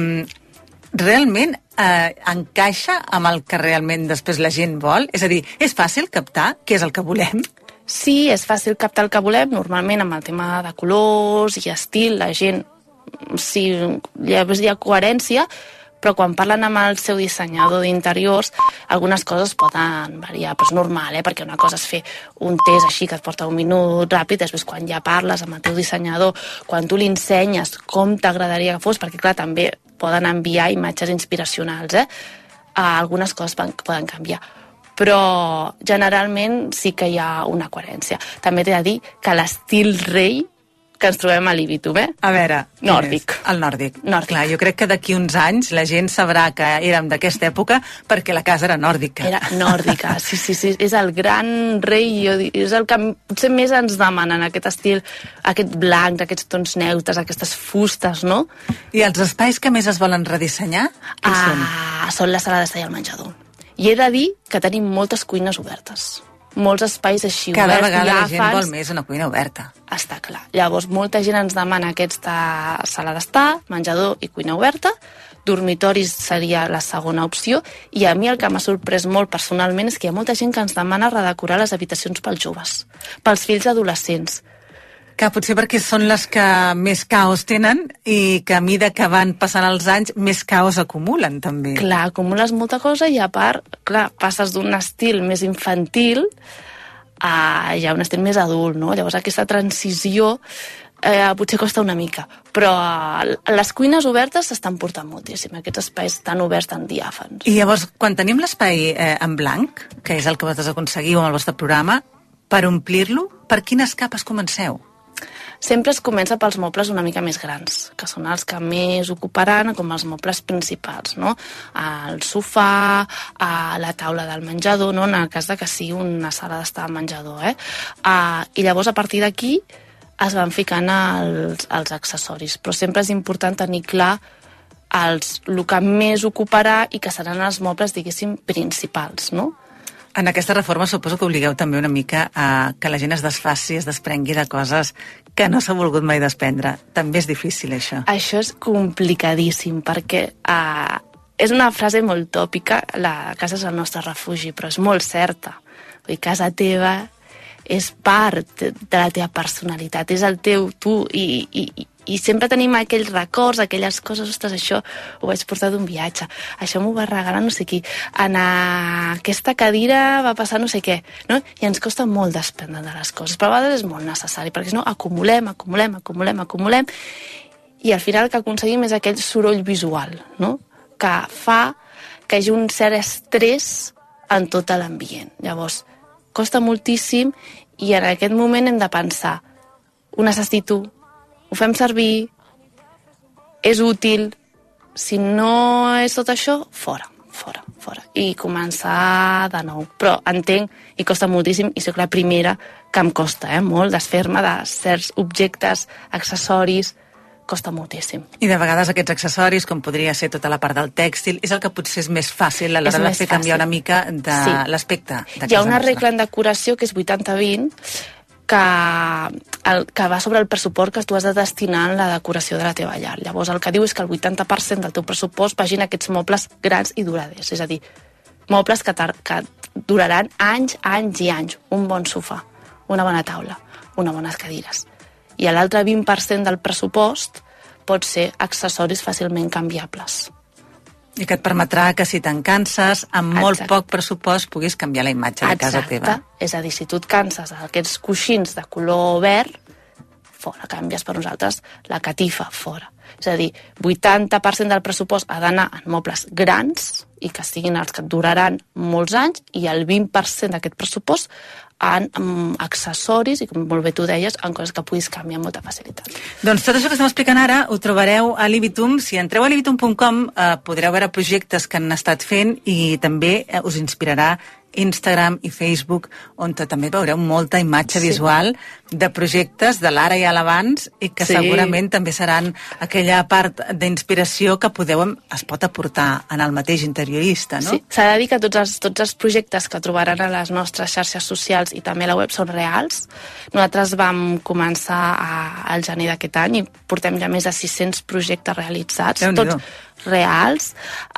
[SPEAKER 1] realment encaixa amb el que realment després la gent vol? És a dir, és fàcil captar què és el que volem?
[SPEAKER 10] Sí, és fàcil captar el que volem. Normalment amb el tema de colors i estil, la gent, sí, hi ha coherència, però quan parlen amb el seu dissenyador d'interiors, algunes coses poden variar, però és normal, perquè una cosa és fer un test així que et porta un minut ràpid, després quan ja parles amb el teu dissenyador, quan tu li ensenyes com t'agradaria que fos, perquè clar, també poden enviar imatges inspiracionals, algunes coses poden canviar. Però generalment sí que hi ha una coherència. També t'he de dir que l'estil rei que ens trobem a l'Ibitum,
[SPEAKER 1] A veure...
[SPEAKER 10] Nòrdic.
[SPEAKER 1] El nòrdic. Clar, jo crec que d'aquí uns anys la gent sabrà que érem d'aquesta època perquè la casa era nòrdica.
[SPEAKER 10] Era nòrdica, sí. És el gran rei, és el que potser més ens demanen, aquest estil, aquest blanc, aquests tons neutres, aquestes fustes, no?
[SPEAKER 1] I els espais que més es volen redissenyar?
[SPEAKER 10] Són la sala d'estar i el menjador. I he de dir que tenim moltes cuines obertes. Molts espais així
[SPEAKER 1] Cada
[SPEAKER 10] oberts,
[SPEAKER 1] vegada la gent
[SPEAKER 10] diàfans.
[SPEAKER 1] vol més una cuina oberta.
[SPEAKER 10] Està clar. Llavors, molta gent ens demana aquesta sala d'estar, menjador i cuina oberta. Dormitoris seria la segona opció. I a mi el que m'ha sorprès molt personalment és que hi ha molta gent que ens demana redecorar les habitacions pels joves, pels fills adolescents.
[SPEAKER 1] Que potser perquè són les que més caos tenen i que a mida que van passant els anys més caos acumulen, també.
[SPEAKER 10] Clar, acumules molta cosa i a part, clar, passes d'un estil més infantil a ja un estil més adult, no? Llavors aquesta transició potser costa una mica, però les cuines obertes s'estan portant moltíssim, aquests espais tan oberts, tan diàfans.
[SPEAKER 1] I llavors, quan tenim l'espai en blanc, que és el que vosaltres aconseguiu amb el vostre programa, per omplir-lo, per quines capes comenceu?
[SPEAKER 10] Sempre es comença pels mobles una mica més grans, que són els que més ocuparan com els mobles principals, no? El sofà, la taula del menjador, no? En el cas de que sigui una sala d'estar al menjador, I llavors, a partir d'aquí, es van ficant els accessoris. Però sempre és important tenir clar el que més ocuparà i que seran els mobles, diguéssim, principals, no?
[SPEAKER 1] En aquesta reforma suposo que obligueu també una mica a que la gent es desfaci, es desprengui de coses que no s'ha volgut mai desprendre. També és difícil, això.
[SPEAKER 10] Això és complicadíssim, perquè és una frase molt tòpica, la casa és el nostre refugi, però és molt certa. Vull dir, casa teva és part de la teva personalitat, és el teu tu, i sempre tenim aquells records, aquelles coses, ostres, això ho vaig portar d'un viatge, això m'ho va regalar no sé qui, en aquesta cadira va passar no sé què, no? I ens costa molt desprendre de les coses, però a vegades és molt necessari, perquè si no acumulem, i al final el que aconseguim és aquell soroll visual, no? Que fa que hi hagi un cert estrès en tot l'ambient. Llavors, costa moltíssim i en aquest moment hem de pensar, ho necessito, ho fem servir, és útil, si no és tot això, fora. I començar de nou. Però entenc, i costa moltíssim, i soc la primera que em costa molt desfer-me de certs objectes, accessoris, costa moltíssim.
[SPEAKER 1] I de vegades aquests accessoris, com podria ser tota la part del tèxtil, és el que potser és més fàcil a l'hora de fer canviar una mica de l'aspecte de casa nostra.
[SPEAKER 10] Hi ha una regla en decoració que és 80-20, que va sobre el pressupost que tu has de destinar en la decoració de la teva llar. Llavors el que diu és que el 80% del teu pressupost vagin aquests mobles grans i duraders, és a dir, mobles que duraran anys i anys. Un bon sofà, una bona taula, unes bones cadires. I l'altre 20% del pressupost pot ser accessoris fàcilment canviables.
[SPEAKER 1] I que et permetrà que si te'n canses, amb molt poc pressupost puguis canviar la imatge de casa teva.
[SPEAKER 10] És a dir, si tu et canses d'aquests coixins de color verd, fora, canvies per nosaltres la catifa, fora. És a dir, 80% del pressupost ha d'anar en mobles grans i que siguin els que et duraran molts anys, i el 20% d'aquest pressupost en accessoris, i com molt bé tu deies, en coses que puguis canviar amb molta facilitat.
[SPEAKER 1] Doncs tot això que estem explicant ara ho trobareu a l'Ibitum. Si entreu a libitum.com podreu veure projectes que han estat fent i també us inspirarà Instagram i Facebook, on també veureu molta imatge visual de projectes de l'ara i a l'abans, i que segurament també seran aquella part d'inspiració que es pot aportar en el mateix interiorista, no?
[SPEAKER 10] Sí, s'ha de dir que tots els projectes que trobaran a les nostres xarxes socials i també a la web són reals. Nosaltres vam començar al gener d'aquest any i portem ja més de 600 projectes realitzats, tots reals,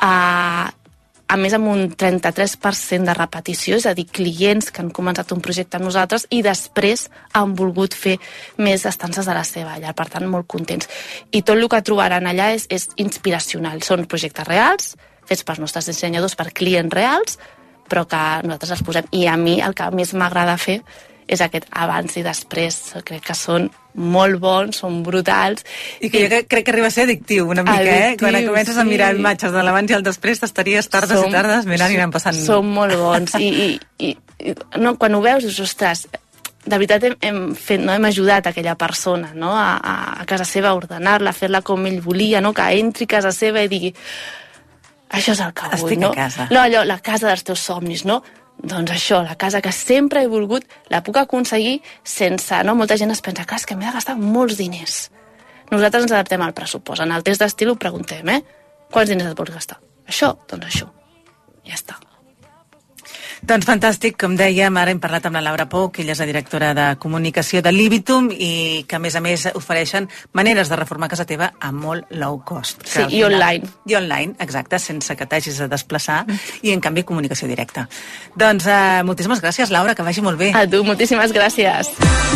[SPEAKER 10] a més amb un 33% de repetició, és a dir, clients que han començat un projecte amb nosaltres i després han volgut fer més estances de la seva llar, per tant, molt contents. I tot el que trobaran allà és inspiracional. Són projectes reals, fets pels nostres dissenyadors, per clients reals, però que nosaltres els posem. I a mi el que més m'agrada fer és aquest abans i després. Crec que són molt bons, són brutals.
[SPEAKER 1] I que jo crec que arriba a ser addictiu una mica, Quan comences a mirar imatges de l'abans i el després t'estaries tardes i tardes mirant i anant passant.
[SPEAKER 10] Són molt bons. I quan ho veus dius, ostres, de veritat hem ajudat aquella persona, no? a casa seva, a ordenar-la, a fer-la com ell volia, no? Que entri a casa seva i digui això és el que vull, no?
[SPEAKER 1] Estic a casa.
[SPEAKER 10] No, allò, la casa dels teus somnis, no? Doncs això, la casa que sempre he volgut, la puc aconseguir sense... No? Molta gent es pensa que és que m'he de gastar molts diners. Nosaltres ens adaptem al pressupost. En el test d'estil ho preguntem, quants diners et vols gastar? Això? Doncs això. Ja està.
[SPEAKER 1] Doncs fantàstic, com dèiem, ara hem parlat amb la Laura Pou, que ella és la directora de comunicació de Libitum i que a més ofereixen maneres de reformar casa teva a molt low cost.
[SPEAKER 10] Sí, i online.
[SPEAKER 1] I online, exacte, sense que t'hagis de desplaçar i en canvi comunicació directa. Doncs moltíssimes gràcies, Laura, que vagi molt bé.
[SPEAKER 10] A tu, moltíssimes gràcies.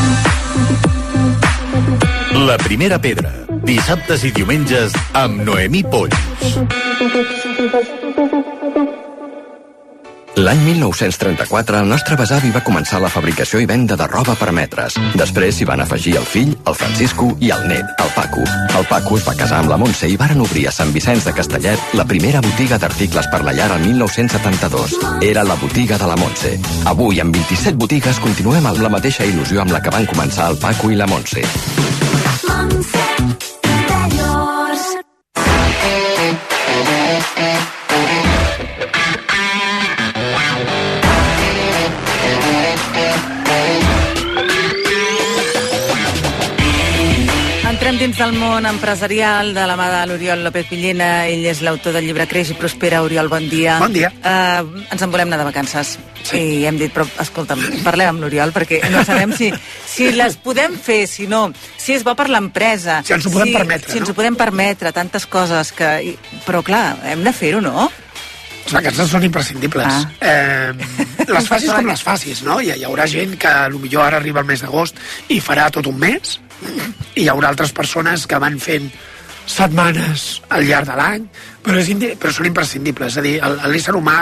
[SPEAKER 2] La primera pedra, dissabtes i diumenges amb Noemí Polls.
[SPEAKER 9] L'any 1934, el nostre besavi va començar la fabricació i venda de roba per metres. Després s'hi van afegir el fill, el Francisco, i el net, el Paco. El Paco es va casar amb la Montse i varen obrir a Sant Vicenç de Castellet la primera botiga d'articles per la llar el 1972. Era la botiga de la Montse. Avui, amb 27 botigues, continuem amb la mateixa il·lusió amb la que van començar el Paco i la Montse. Montse Interiors.
[SPEAKER 1] Entrem dins del món empresarial de la mà de l'Oriol López Villena. Ell és l'autor del llibre Creix i Prospera. Oriol, bon dia.
[SPEAKER 11] Bon dia.
[SPEAKER 1] Ens en volem anar de vacances. Sí. I hem dit, però escolta'm, parlem amb l'Oriol perquè no sabem si les podem fer, si no, si és bo per l'empresa.
[SPEAKER 11] Si ens ho podem permetre,
[SPEAKER 1] si ens ho podem permetre, tantes coses que... Però clar, hem de fer-ho, no?
[SPEAKER 11] Les vacances són imprescindibles. Les facis com les facis, no? Hi haurà gent que potser ara arriba el mes d'agost i farà tot un mes, i hi haurà altres persones que van fent setmanes al llarg de l'any, però són imprescindibles. És a dir, l'ésser humà,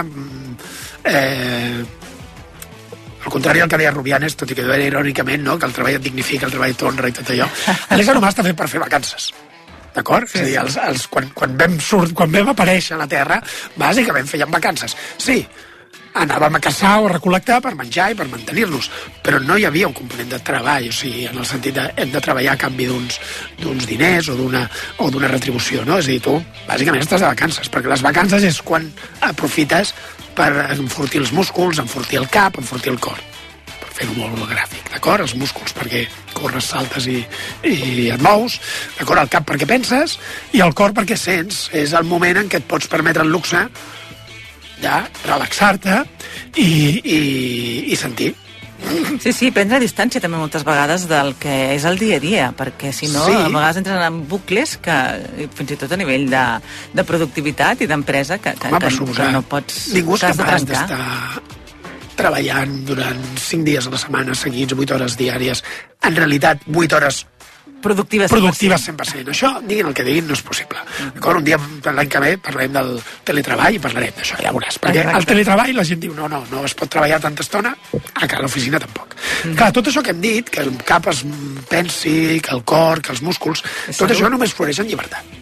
[SPEAKER 11] al contrari del que deia Rubianes, tot i que deia irònicament, no? Que el treball et dignifica, el treball t'honra i tot allò, l'ésser humà està fet per fer vacances. D'acord? Sí. És a dir, quan vam aparèixer a la Terra, bàsicament fèiem vacances. Sí, anàvem a caçar o a recol·lectar per menjar i per mantenir-nos, però no hi havia un component de treball, o sigui, en el sentit de hem de treballar a canvi d'uns diners o d'una retribució, no? És a dir, tu bàsicament estàs de vacances, perquè les vacances és quan aprofites per enfortir els músculs, enfortir el cap, enfortir el cor. Fer-ho molt gràfic, d'acord? Els músculs perquè corres, saltes i et mous, d'acord? El cap perquè penses i el cor perquè sents. És el moment en què et pots permetre el luxe de relaxar-te i sentir.
[SPEAKER 1] Sí, prendre distància també moltes vegades del que és el dia a dia, perquè si no, a vegades entren en bucles que fins i tot a nivell de productivitat i d'empresa que no pots...
[SPEAKER 11] Ningú és capaç d'estar treballant durant 5 dies a la setmana seguits, 8 hores diàries, en realitat 8 hores
[SPEAKER 1] productives
[SPEAKER 11] 100%. Això, diguin el que diguin, no és possible. D'acord? Un dia, l'any que ve, parlarem del teletreball i parlarem d'això, ja veuràs. Perquè el teletreball la gent diu, no es pot treballar tanta estona, a l'oficina tampoc. Clar, tot això que hem dit, que el cap es pensi, que el cor, que els músculs, tot això només floreix en llibertat.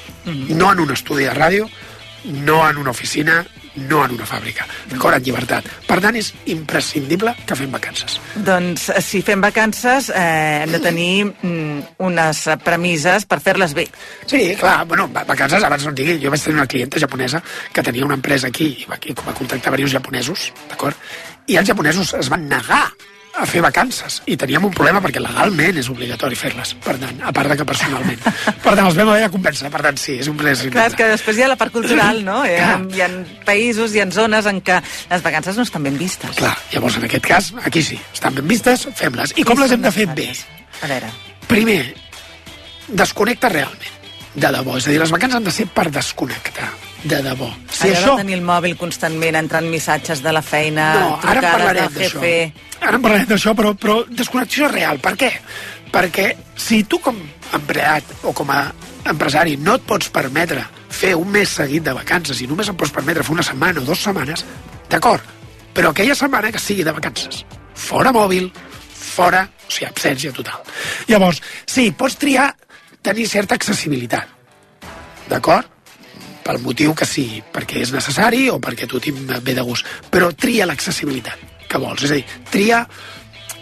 [SPEAKER 11] No en un estudi de ràdio, no en una oficina, no en una fàbrica, d'acord, en llibertat. Per tant, és imprescindible que fem vacances.
[SPEAKER 1] Doncs, si fem vacances, hem de tenir unes premisses per fer-les bé.
[SPEAKER 11] Sí, clar, vacances, abans no et digui, jo vaig tenir una clienta japonesa que tenia una empresa aquí i va contactar diversos japonesos, d'acord? I els japonesos es van negar a fer vacances, i teníem un problema perquè legalment és obligatori fer-les, per tant, a part de que personalment. Per tant, els vam haver de convèncer, per tant, sí, és un plaer.
[SPEAKER 1] Clar, és que després hi ha la part cultural, no? Hi ha països, hi ha zones en què les vacances no estan ben vistes.
[SPEAKER 11] Clar, llavors, en aquest cas, aquí sí, estan ben vistes, fem-les. I com les hem de fer bé?
[SPEAKER 1] A veure.
[SPEAKER 11] Primer, desconnecta realment, de debò. És a dir, les vacances han de ser per desconnectar, de debò.
[SPEAKER 1] Si això... de tenir el mòbil constantment entrant missatges de la feina, trucades del jefe...
[SPEAKER 11] Ara en parlarem d'això, però desconnexió real. Per què? Perquè si tu com a empleat o com a empresari no et pots permetre fer un mes seguit de vacances i només et pots permetre fer una setmana o 2 setmanes, d'acord, però aquella setmana que sigui de vacances. Fora mòbil, fora, o sigui, absència total. Llavors, sí, pots triar tenir certa accessibilitat, d'acord? Pel motiu que sigui, perquè és necessari o perquè a tu et ve de gust, però tria l'accessibilitat que vols, és a dir, tria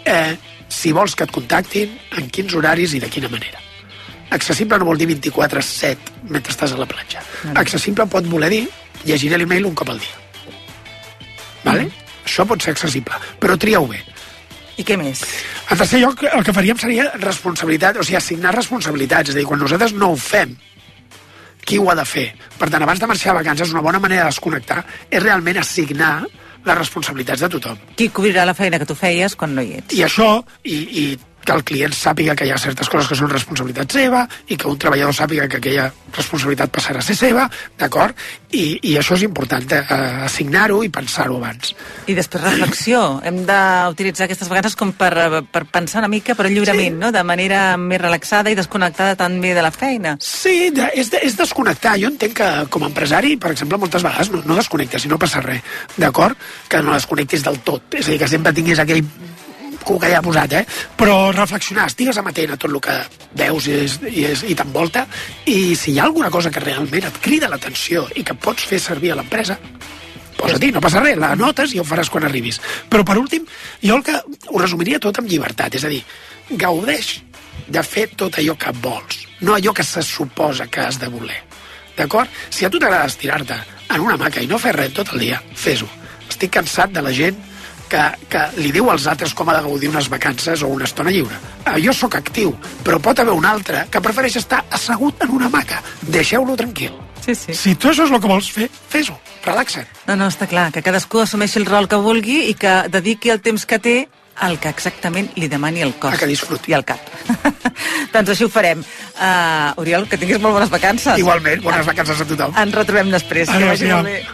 [SPEAKER 11] si vols que et contactin, en quins horaris i de quina manera. Accessible no vol dir 24/7 mentre estàs a la platja. Accessible pot voler dir llegir l'email un cop al dia. Vale? Això pot ser accessible, però trieu bé.
[SPEAKER 1] I què més?
[SPEAKER 11] En tercer lloc, el que faríem seria responsabilitat, o sigui, assignar responsabilitats. És a dir, quan nosaltres no ho fem, qui ho ha de fer? Per tant, abans de marxar a vacances, una bona manera de desconnectar és realment assignar les responsabilitats de tothom.
[SPEAKER 1] Qui cobrirà la feina que tu feies quan no hi ets?
[SPEAKER 11] I això, i que el client sàpiga que hi ha certes coses que són responsabilitat seva i que un treballador sàpiga que aquella responsabilitat passarà a ser seva, d'acord? I això és important, assignar-ho i pensar-ho abans.
[SPEAKER 1] I després reflexió. Hem d'utilitzar aquestes vacances com per pensar una mica, però lliurement, no? De manera més relaxada i desconnectada també de la feina.
[SPEAKER 11] Sí, és desconnectar. Jo entenc que com a empresari, per exemple, moltes vegades no desconnectes i no passa res, d'acord? Que no desconnectis del tot. És a dir, que sempre tinguis aquell que ja ha posat, però reflexionar, estigues amatent a tot el que veus i t'envolta, i si hi ha alguna cosa que realment et crida l'atenció i que pots fer servir a l'empresa, posa-t'hi, no passa res, la anotes i ho faràs quan arribis. Però per últim, jo el que ho resumiria tot amb llibertat, és a dir, gaudeix de fer tot allò que vols, no allò que se suposa que has de voler, d'acord? Si a tu t'agrada estirar-te en una hamaca i no fer res tot el dia, fes-ho. Estic cansat de la gent que li diu als altres com ha de gaudir unes vacances o una estona lliure. Jo sóc actiu, però pot haver un altre que prefereix estar assegut en una hamaca. Deixeu-lo tranquil.
[SPEAKER 1] Sí, sí.
[SPEAKER 11] Si tu això és el que vols fer, fes-ho, relaxa't.
[SPEAKER 1] No, està clar, que cadascú assumeixi el rol que vulgui i que dediqui el temps que té al que exactament li demani el cos.
[SPEAKER 11] A que disfruti.
[SPEAKER 1] I el cap. Doncs així ho farem. Oriol, que tinguis molt bones vacances.
[SPEAKER 11] Igualment, bones vacances a tothom.
[SPEAKER 1] Ens retrobem després. Que vagi molt bé.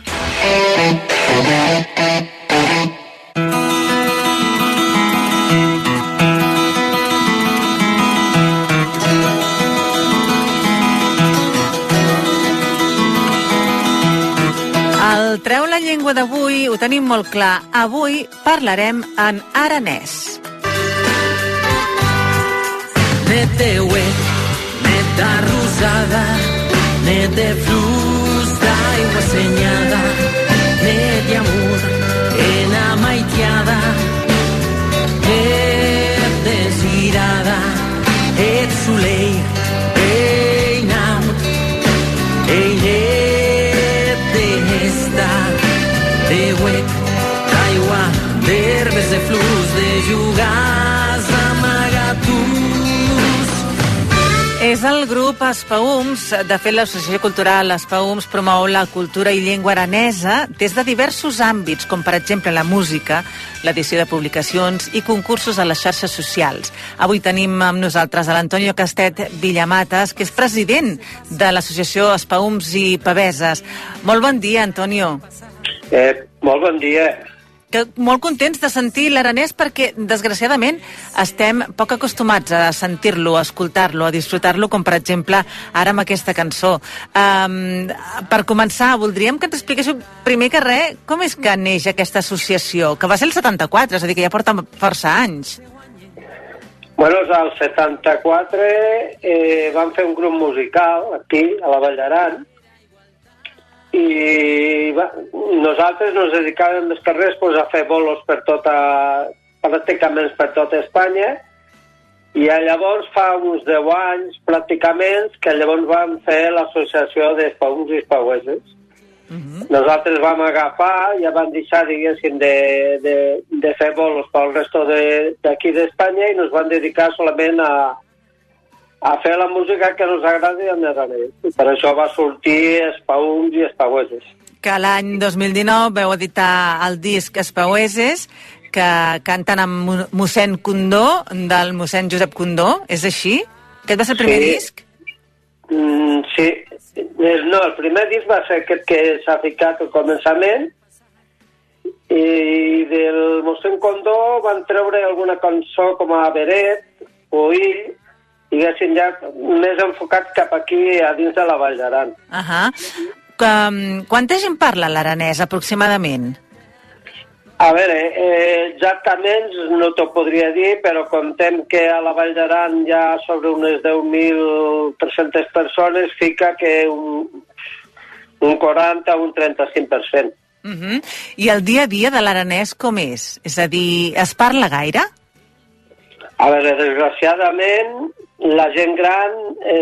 [SPEAKER 1] El Treu la llengua d'avui ho tenim molt clar. Avui parlarem en aranès.
[SPEAKER 12] Net de huet, net de rosada, net de flus d'aigua senyada, net d'amor en amaitiada, net desirada, et soleil, ei naut, ei net d'esta, de huec, d'aigua, d'herbes, de flus, de jugars amagatus.
[SPEAKER 1] És el grup Espaums. De fet, l'associació cultural Espaums promou la cultura i llengua aranesa des de diversos àmbits, com per exemple la música, l'edició de publicacions i concursos a les xarxes socials. Avui tenim amb nosaltres a l'Antonio Castet Villamatas, que és president de l'associació Espaums i Paveses. Molt bon dia, Antonio.
[SPEAKER 13] Molt bon dia.
[SPEAKER 1] Molt contents de sentir l'aranès perquè, desgraciadament, estem poc acostumats a sentir-lo, a escoltar-lo, a disfrutar-lo, com per exemple ara amb aquesta cançó. Per començar, voldríem que ens expliquéssiu primer que res com és que neix aquesta associació, que va ser el 74, és a dir, que ja porta força anys.
[SPEAKER 13] Bueno, al 74 vam fer un grup musical aquí, a la Vall d'Aran, i nosaltres ens dedicàvem més que res a fer bolos pràcticament per tota Espanya, i llavors fa uns 10 anys pràcticament que llavors vam fer l'associació d'Espaums i Espaueses. Nosaltres vam agafar, ja vam deixar, diguéssim, de fer bolos pel resto d'aquí d'Espanya i ens vam dedicar solament a fer la música que ens agrada i a aranès. Per això va sortir Espaums i Espaueses.
[SPEAKER 1] Que l'any 2019 veu editar el disc Espaueses, que canten amb mossèn Condó, del mossèn Josep Condó, és així? Aquest va ser el primer disc?
[SPEAKER 13] Sí. No, el primer disc va ser aquest que s'ha ficat al començament, i del mossèn Condó van treure alguna cançó com a Beret o Ill, diguéssim, ja més enfocat cap aquí a dins de la Vall d'Aran.
[SPEAKER 1] Quanta gent parla l'aranès, aproximadament?
[SPEAKER 13] A veure, exactament no t'ho podria dir, però contem que a la Vall d'Aran hi ha sobre unes 10.300 persones, fica que un 40 o un 35%.
[SPEAKER 1] I el dia a dia de l'aranès com és? És a dir, es parla gaire?
[SPEAKER 13] A veure, desgraciadament, la gent gran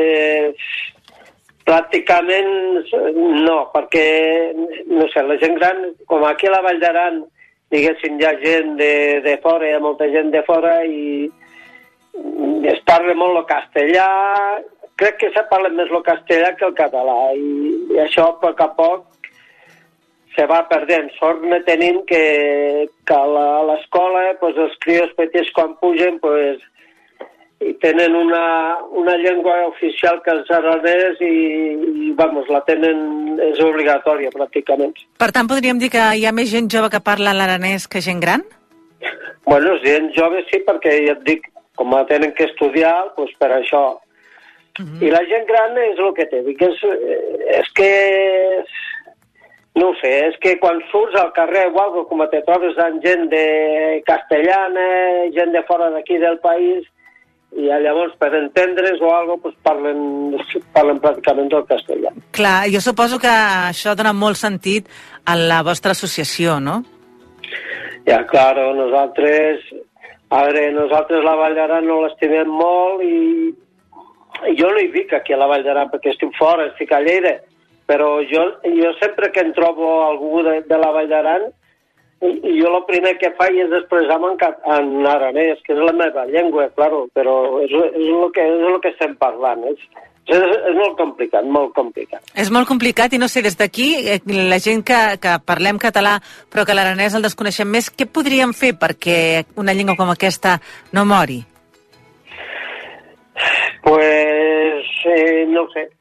[SPEAKER 13] pràcticament no, perquè, no sé, la gent gran, com aquí a la Vall d'Aran, diguéssim, hi ha gent de fora, hi ha molta gent de fora i es parla molt el castellà, crec que se parla més el castellà que el català i això a poc se va perdent. Sort ne tenim que a l'escola pues, els crios petits quan pugen pues, i tenen una llengua oficial que és aranès i vamos, la tenen, és obligatòria pràcticament.
[SPEAKER 1] Per tant, podríem dir que hi ha més gent jove que parla l'aranès que gent gran?
[SPEAKER 13] Bueno, gent jove sí, perquè ja et dic, com la tenen que estudiar, pues per això. I la gent gran és el que té. És que... No ho sé, és que quan surts al carrer o alguna cosa, com te trobes amb gent de castellana, gent de fora d'aquí del país, i llavors per entendre's o alguna cosa, pues parlen pràcticament del castellà.
[SPEAKER 1] Clar, jo suposo que això dona molt sentit a la vostra associació, no?
[SPEAKER 13] Ja, claro, nosaltres la Vall d'Aran no l'estimem molt i jo no hi vic aquí a la Vall d'Aran perquè estic fora, estic a Lleida, però jo sempre que em trobo algú de la Vall d'Aran, jo el primer que faig és expressar-me en aranès, que és la meva llengua, claro, però és el que estem parlant. És molt complicat, molt complicat.
[SPEAKER 1] És molt complicat i no sé, des d'aquí, la gent que parlem català però que l'aranès el desconeixem més, què podríem fer perquè una llengua com aquesta no mori?
[SPEAKER 13] Pues, no ho sé.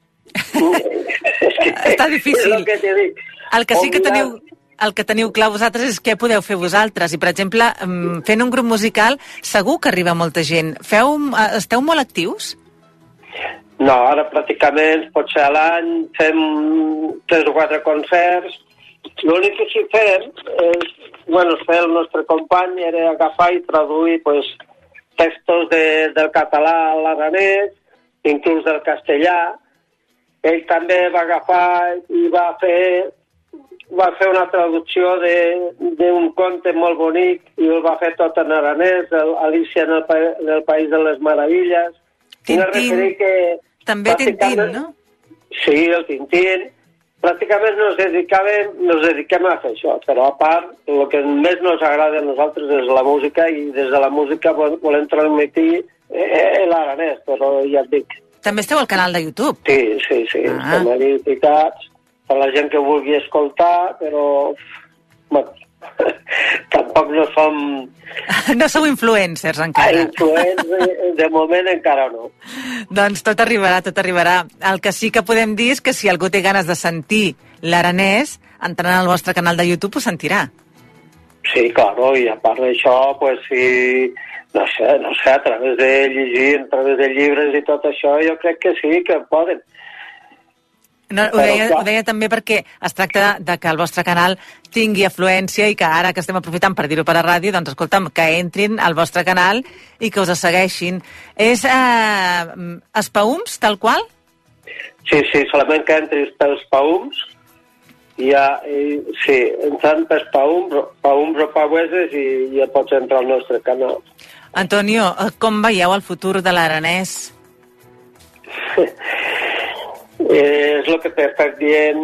[SPEAKER 1] Està difícil.
[SPEAKER 13] És el que t'he dit.
[SPEAKER 1] El que sí que teniu clar vosaltres és què podeu fer vosaltres. I, per exemple, fent un grup musical segur que arriba molta gent. Esteu molt actius?
[SPEAKER 13] No, ara pràcticament potser a l'any fem 3 o 4 concerts. L'únic que sí fem és, fer el nostre company era agafar i traduir textos del català a l'aranès, inclús del castellà. Ell també va agafar i va fer una traducció d'un conte molt bonic i el va fer tot en aranès, Alicia en el País de les Meravilles.
[SPEAKER 1] Tintín, també Tintín, no?
[SPEAKER 13] Sí, el Tintín. Pràcticament nos dediquem a fer això, però a part, el que més nos agrada a nosaltres és la música i des de la música volem transmetir l'aranès, però ja et dic.
[SPEAKER 1] També esteu al canal de YouTube?
[SPEAKER 13] Sí. Estem allà ficats per la gent que vulgui escoltar, però tampoc no som...
[SPEAKER 1] No sou influencers encara.
[SPEAKER 13] Influents, de moment encara no.
[SPEAKER 1] Doncs tot arribarà. El que sí que podem dir és que si algú té ganes de sentir l'aranès, entrant al vostre canal de YouTube ho sentirà.
[SPEAKER 13] Sí, claro, i a part d'això, sí... No sé, a través de llegir, a través de llibres i tot això, jo crec que sí, que poden.
[SPEAKER 1] No, ho deia també perquè es tracta de que el vostre canal tingui afluència i que ara que estem aprofitant per dir-ho per la ràdio, doncs escolta'm, que entrin al vostre canal i que us segueixin. És Espaums, tal qual?
[SPEAKER 13] Sí, solament que entris pels Paums, sí, entrant pels Paums o Paueses i ja pots entrar al nostre canal.
[SPEAKER 1] Antonio, com veieu el futur de l'aranès?
[SPEAKER 13] És el que t'estic dient.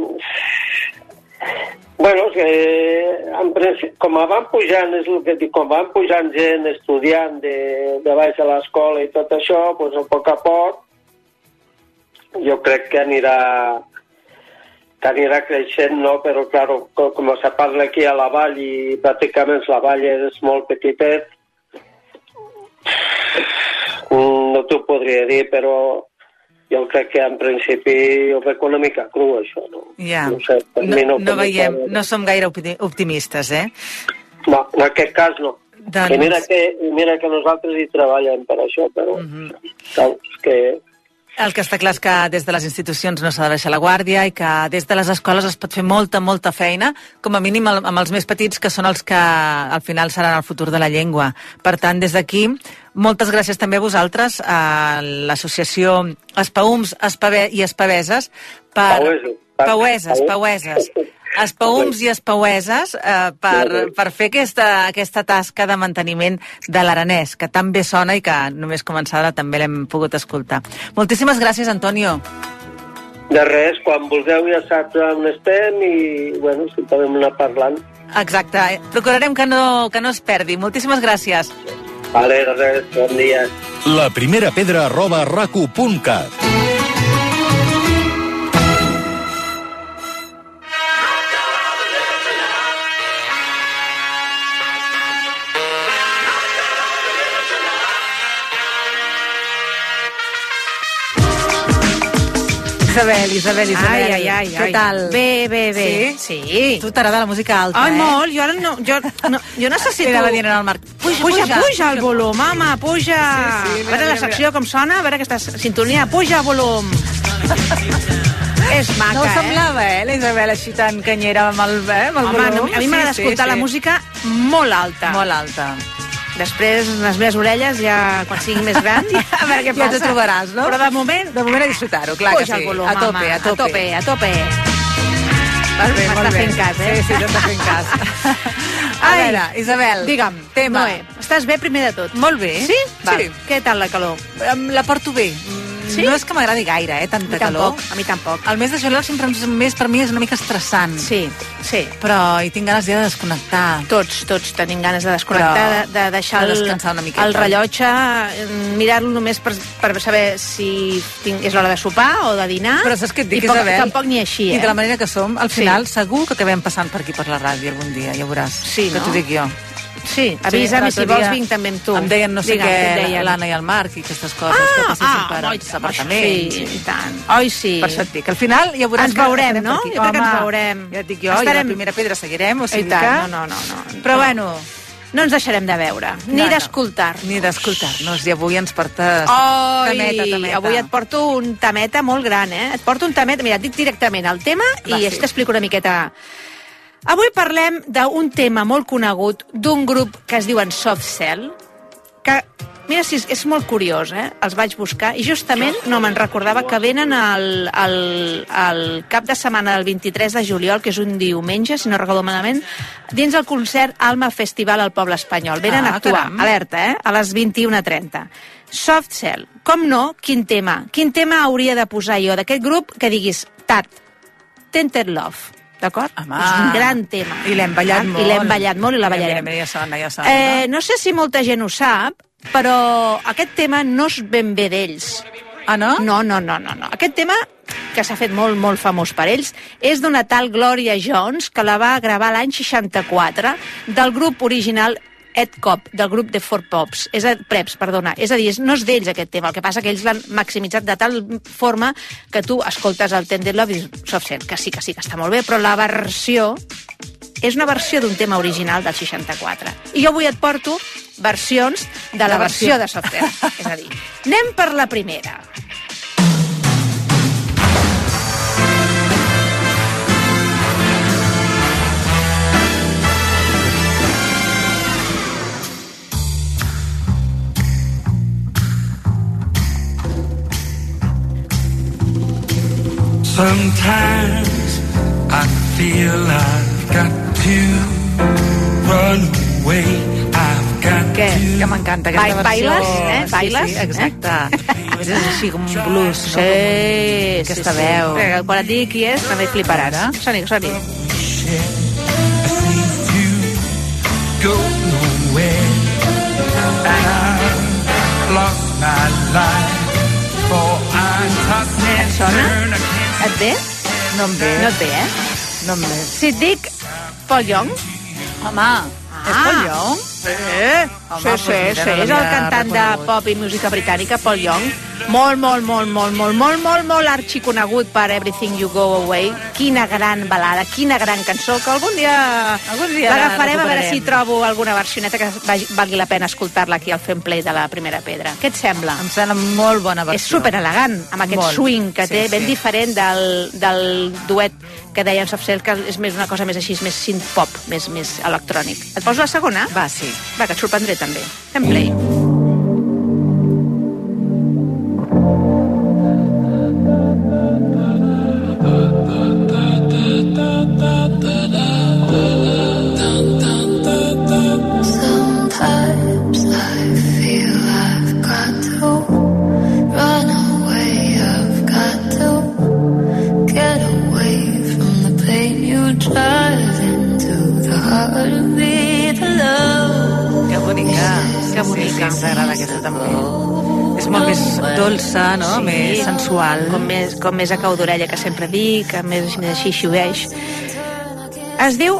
[SPEAKER 13] Bueno, com van pujant, és el que dic, com van pujant gent estudiant de baix a l'escola i tot això, doncs a poc, jo crec que anirà creixent, no? Però, claro, com se parla aquí a la vall i pràcticament la vall és molt petitet, no t'ho podria dir, però jo crec que en principi ho veig una mica cru, això, no?
[SPEAKER 1] Ja,
[SPEAKER 13] no sé,
[SPEAKER 1] no veiem, no som gaire optimistes, eh?
[SPEAKER 13] No, en aquest cas no.
[SPEAKER 1] Doncs...
[SPEAKER 13] I mira que nosaltres hi treballem per això, però saps que...
[SPEAKER 1] El que està clar és que des de les institucions no s'ha de baixar la guàrdia i que des de les escoles es pot fer molta feina, com a mínim amb els més petits, que són els que al final seran el futur de la llengua. Per tant, des d'aquí, moltes gràcies també a vosaltres, a l'associació Espaums i Espaveses, Paueses. Espaums i espaueses per fer aquesta tasca de manteniment de l'aranès, que tan bé sona i que només començada també l'hem pogut escoltar. Moltíssimes gràcies, Antonio.
[SPEAKER 13] De res, quan vulgueu ja saps on estem i, bueno, si podem anar parlant.
[SPEAKER 1] Exacte, procurarem que no es perdi. Moltíssimes gràcies.
[SPEAKER 13] Vale, de res, bon dia.
[SPEAKER 2] La primera pedra @racu.cat.
[SPEAKER 1] Isabel.
[SPEAKER 14] Ai.
[SPEAKER 1] Què tal?
[SPEAKER 14] Bé. Sí?
[SPEAKER 1] Tu t'agrada la música alta,
[SPEAKER 14] Ai, molt. Jo ara no... Jo necessito...
[SPEAKER 1] Anava dient al Marc.
[SPEAKER 14] Puja el volum, home, puja. A veure la secció com sona, a veure aquesta sintonia. Puja el volum. És maca,
[SPEAKER 1] No ho semblava, la Isabel, així tan canyera amb el volum.
[SPEAKER 14] Home, a mi m'agrada escoltar la música molt alta.
[SPEAKER 1] Molt alta.
[SPEAKER 14] Després, les meves orelles, ja quan sigui més gran, a veure què passa.
[SPEAKER 1] Ja t'ho trobaràs, no?
[SPEAKER 14] Però de moment
[SPEAKER 1] a disfrutar-ho, clar que sí.
[SPEAKER 14] Puja el volum,
[SPEAKER 1] a tope.
[SPEAKER 14] M'està fent cas,
[SPEAKER 1] Sí, t'està fent cas. A veure, Isabel,
[SPEAKER 14] digue'm,
[SPEAKER 1] tema.
[SPEAKER 14] Noé, estàs bé primer de tot?
[SPEAKER 1] Molt bé.
[SPEAKER 14] Sí?
[SPEAKER 1] Va.
[SPEAKER 14] Sí. Què tal la calor?
[SPEAKER 1] La porto bé.
[SPEAKER 14] Sí?
[SPEAKER 1] No és que m'agradi gaire, tanta calor.
[SPEAKER 14] A mi tampoc.
[SPEAKER 1] El mes de juliol sempre per mi és una mica estressant.
[SPEAKER 14] Sí.
[SPEAKER 1] Però hi tinc ganes ja de desconnectar.
[SPEAKER 14] Tots tenim ganes de desconnectar, de deixar
[SPEAKER 1] descansar una miqueta.
[SPEAKER 14] El rellotge, mirar-lo només per saber si és l'hora de sopar o de dinar.
[SPEAKER 1] Però saps què et dic, Isabel?
[SPEAKER 14] Tampoc ni així,
[SPEAKER 1] I de la manera que som, al final segur que acabem passant per aquí per la ràdio algun dia, ja veuràs.
[SPEAKER 14] Sí, no?
[SPEAKER 1] Que t'ho dic jo.
[SPEAKER 14] Sí, avisa'm i si vols vinc també amb tu.
[SPEAKER 1] Em deien no sé què, l'Anna i el Marc i aquestes coses que passessin per als apartaments.
[SPEAKER 14] Sí, i tant. Oi, sí.
[SPEAKER 1] Per això et dic, al final ja veuràs
[SPEAKER 14] ens veurem, no? Jo crec que ens veurem.
[SPEAKER 1] Ja et dic jo, i a la primera pedra seguirem, o sigui que...
[SPEAKER 14] No. Però bueno, no ens deixarem de veure, ni d'escoltar-nos.
[SPEAKER 1] Ni d'escoltar-nos, i avui ens portes
[SPEAKER 14] tameta. Avui et porto un tameta molt gran, Et porto un tameta, mira, et dic directament el tema i així t'explico una miqueta. Avui parlem d'un tema molt conegut d'un grup que es diuen Soft Cell, que, mira, és molt curiós, els vaig buscar, i justament no me'n recordava que venen el cap de setmana del 23 de juliol, que és un diumenge, si no recordo malament, dins el concert Alma Festival al Poble Espanyol. Venen a actuar, alerta, a les 21:30. Soft Cell. Com no, quin tema? Quin tema hauria de posar jo d'aquest grup que diguis, Tainted Love? D'acord?
[SPEAKER 1] Home,
[SPEAKER 14] és un gran tema.
[SPEAKER 1] I l'hem ballat molt.
[SPEAKER 14] I l'hem ballat molt i la ballarem.
[SPEAKER 1] Ja sona.
[SPEAKER 14] No sé si molta gent ho sap, però aquest tema no és ben bé d'ells.
[SPEAKER 1] Ah, no?
[SPEAKER 14] No. Aquest tema, que s'ha fet molt, molt famós per ells, és d'una tal Gloria Jones, que la va gravar l'any 64, del grup original Ed Cop, del grup de Preps. És a dir, no és d'ells aquest tema, el que passa que ells l'han maximitzat de tal forma que tu escoltes el Tainted Love i dius, Soft Cell, que sí, que està molt bé, però la versió és una versió d'un tema original del 64. I jo avui et porto versions de la versió de Soft Cell. És a dir, anem per la primera.
[SPEAKER 6] Sometimes I feel I've got to run away. I've got
[SPEAKER 14] Què?
[SPEAKER 1] Que m'encanta aquesta versió.
[SPEAKER 14] Bailes,
[SPEAKER 1] Sí, exacte. És així com un blues, no?
[SPEAKER 14] Sí,
[SPEAKER 1] aquesta veu.
[SPEAKER 14] Quan et digui qui és, també fliparàs. Soni.
[SPEAKER 6] Go nowhere. I've lost my life.
[SPEAKER 14] Et sona? Et ve?
[SPEAKER 1] No em ve.
[SPEAKER 14] No et ve,
[SPEAKER 1] No em ve.
[SPEAKER 14] Si et dic Paul Young...
[SPEAKER 1] Home, és Paul Young?
[SPEAKER 14] Sí, és el cantant de pop i música britànica, Paul Young. Molt arxiconegut per Everything You Go Away. Quina gran balada, quina gran cançó, que algun dia l'agafarem a veure si trobo alguna versioneta que valgui la pena escoltar-la aquí al Fem Play de la Primera Pedra. Què et sembla?
[SPEAKER 1] Em sembla molt bona versió.
[SPEAKER 14] És superelegant, amb aquest swing que té, ben diferent del duet que deien Soft Cell, que és més una cosa més així, més synth-pop, més electrònic. Et poso la segona?
[SPEAKER 1] Va, sí.
[SPEAKER 14] Va, que et sorprendré també. Fem Play.
[SPEAKER 1] també. És molt més dolça, no?
[SPEAKER 14] Sí,
[SPEAKER 1] Més sensual.
[SPEAKER 14] Com més a cau d'orella, que sempre dic, més així xiueix. Es diu...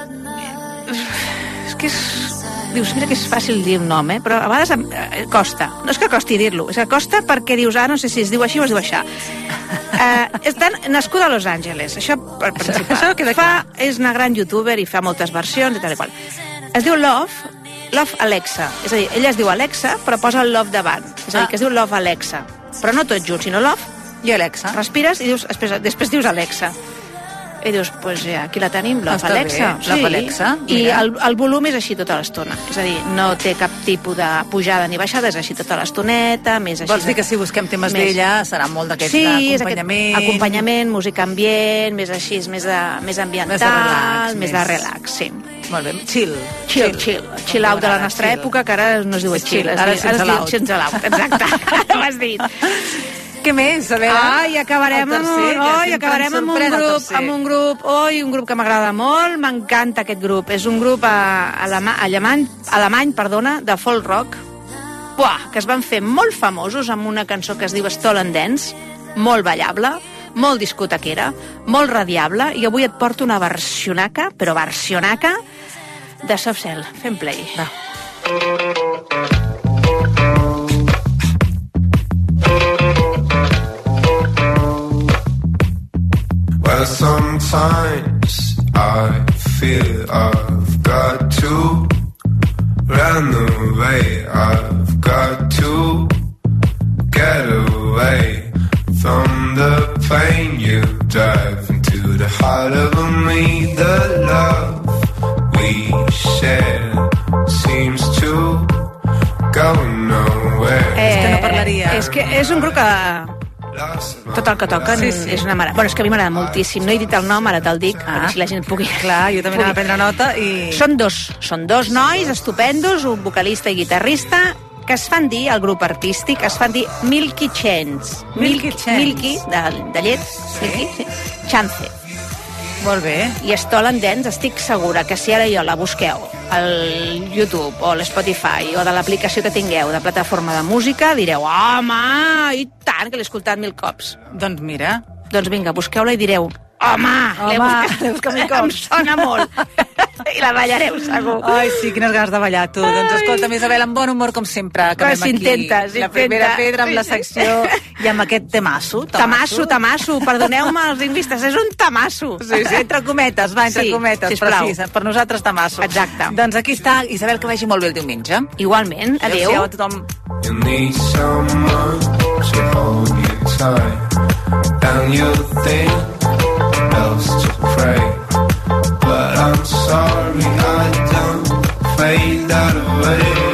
[SPEAKER 14] És que és... Dius, mira que és fàcil dir un nom, però a vegades costa. No és que costi dir-lo, és que costa perquè dius, no sé si es diu així o es diu això. Nascuda a Los Angeles, això per principal. És una gran youtuber i fa moltes versions i tal i qual. Es diu Love Alexa. És a dir, ella es diu Alexa, però posa el Love davant. És a dir, que es diu Love Alexa. Però no tot junt, sinó Love
[SPEAKER 1] i Alexa.
[SPEAKER 14] Respires i dius, després dius Alexa. I dius, doncs ja, aquí la tenim, Love Alexa.
[SPEAKER 1] Sí. Love Alexa.
[SPEAKER 14] I el volum és així tota l'estona. És a dir, no té cap tipus de pujada ni baixada, és així tota l'estoneta, més així...
[SPEAKER 1] Vols dir que si busquem temes d'ella serà molt d'aquests d'acompanyament?
[SPEAKER 14] Sí, acompanyament, música ambient, més així, més ambiental, més de relax, sí.
[SPEAKER 1] Molt bé, chill
[SPEAKER 14] out de la nostra època, que ara no es diu chill,
[SPEAKER 1] ara es diu
[SPEAKER 14] sense l'aut, exacte, ara m'has dit.
[SPEAKER 1] Què més? A veure,
[SPEAKER 14] i acabarem amb un grup que m'agrada molt, m'encanta aquest grup. És un grup alemany, de folk rock, que es van fer molt famosos amb una cançó que es diu Stolen Dance, molt ballable, molt discotequera, molt radiable, i avui et porto una versionaca, de Soft Cell. Fem play. Va.
[SPEAKER 15] Well, sometimes I feel I've got to run away. I've got to get away from the pain. You dive into the heart of me. The love we share seems to go nowhere.
[SPEAKER 1] És que no parlaria.
[SPEAKER 14] És que és un grup que... Tot el que toquen és una mare. Bueno, és que a mi m'agrada moltíssim. No he dit el nom, ara te'l dic, perquè si la gent pugui...
[SPEAKER 1] Clar, jo també anava a prendre nota i...
[SPEAKER 14] Són dos nois estupendos, un vocalista i guitarrista, que es fan dir, el grup artístic, es fan dir Milky Chance. Milky, de llet, Milky Chance.
[SPEAKER 1] Molt bé.
[SPEAKER 14] I Stolen Dance, estic segura que si ara jo la busqueu al YouTube o a l'Spotify o de l'aplicació que tingueu de plataforma de música, direu, home, i tant, que l'he escoltat 1000 cops.
[SPEAKER 1] Doncs mira.
[SPEAKER 14] Doncs vinga, busqueu-la i direu, home, l'he buscat 1000 cops. Em sona molt. I la ballareu, segur.
[SPEAKER 1] Ai, sí, quines ganes de ballar, tu. Doncs escolta, Isabel, amb bon humor, com sempre, acabem aquí. La primera pedra amb la secció i amb aquest temasso.
[SPEAKER 14] Tamasso. Perdoneu-me els lingüistes, és un tamasso.
[SPEAKER 1] Sí, entre cometes, cometes. Però sí, per nosaltres tamasso.
[SPEAKER 14] Exacte.
[SPEAKER 1] Doncs aquí està, Isabel, que vagi molt bé el diumenge.
[SPEAKER 14] Igualment, adéu.
[SPEAKER 1] Adéu a tothom.
[SPEAKER 15] You need someone to hold you tight, and you think else to pray. But I'm sorry I don't fade that away.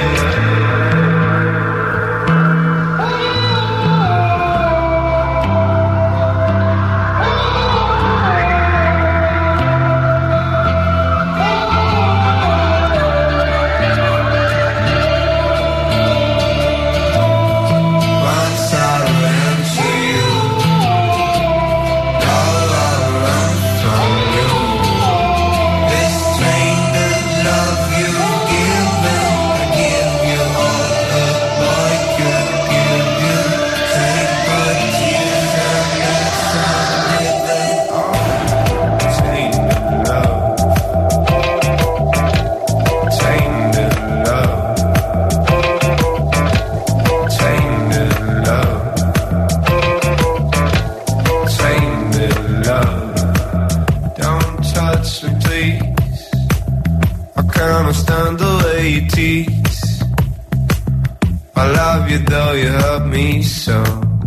[SPEAKER 15] I love you though you hurt me so.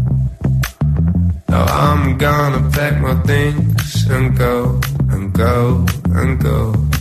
[SPEAKER 15] Now I'm gonna pack my things and go, and go, and go.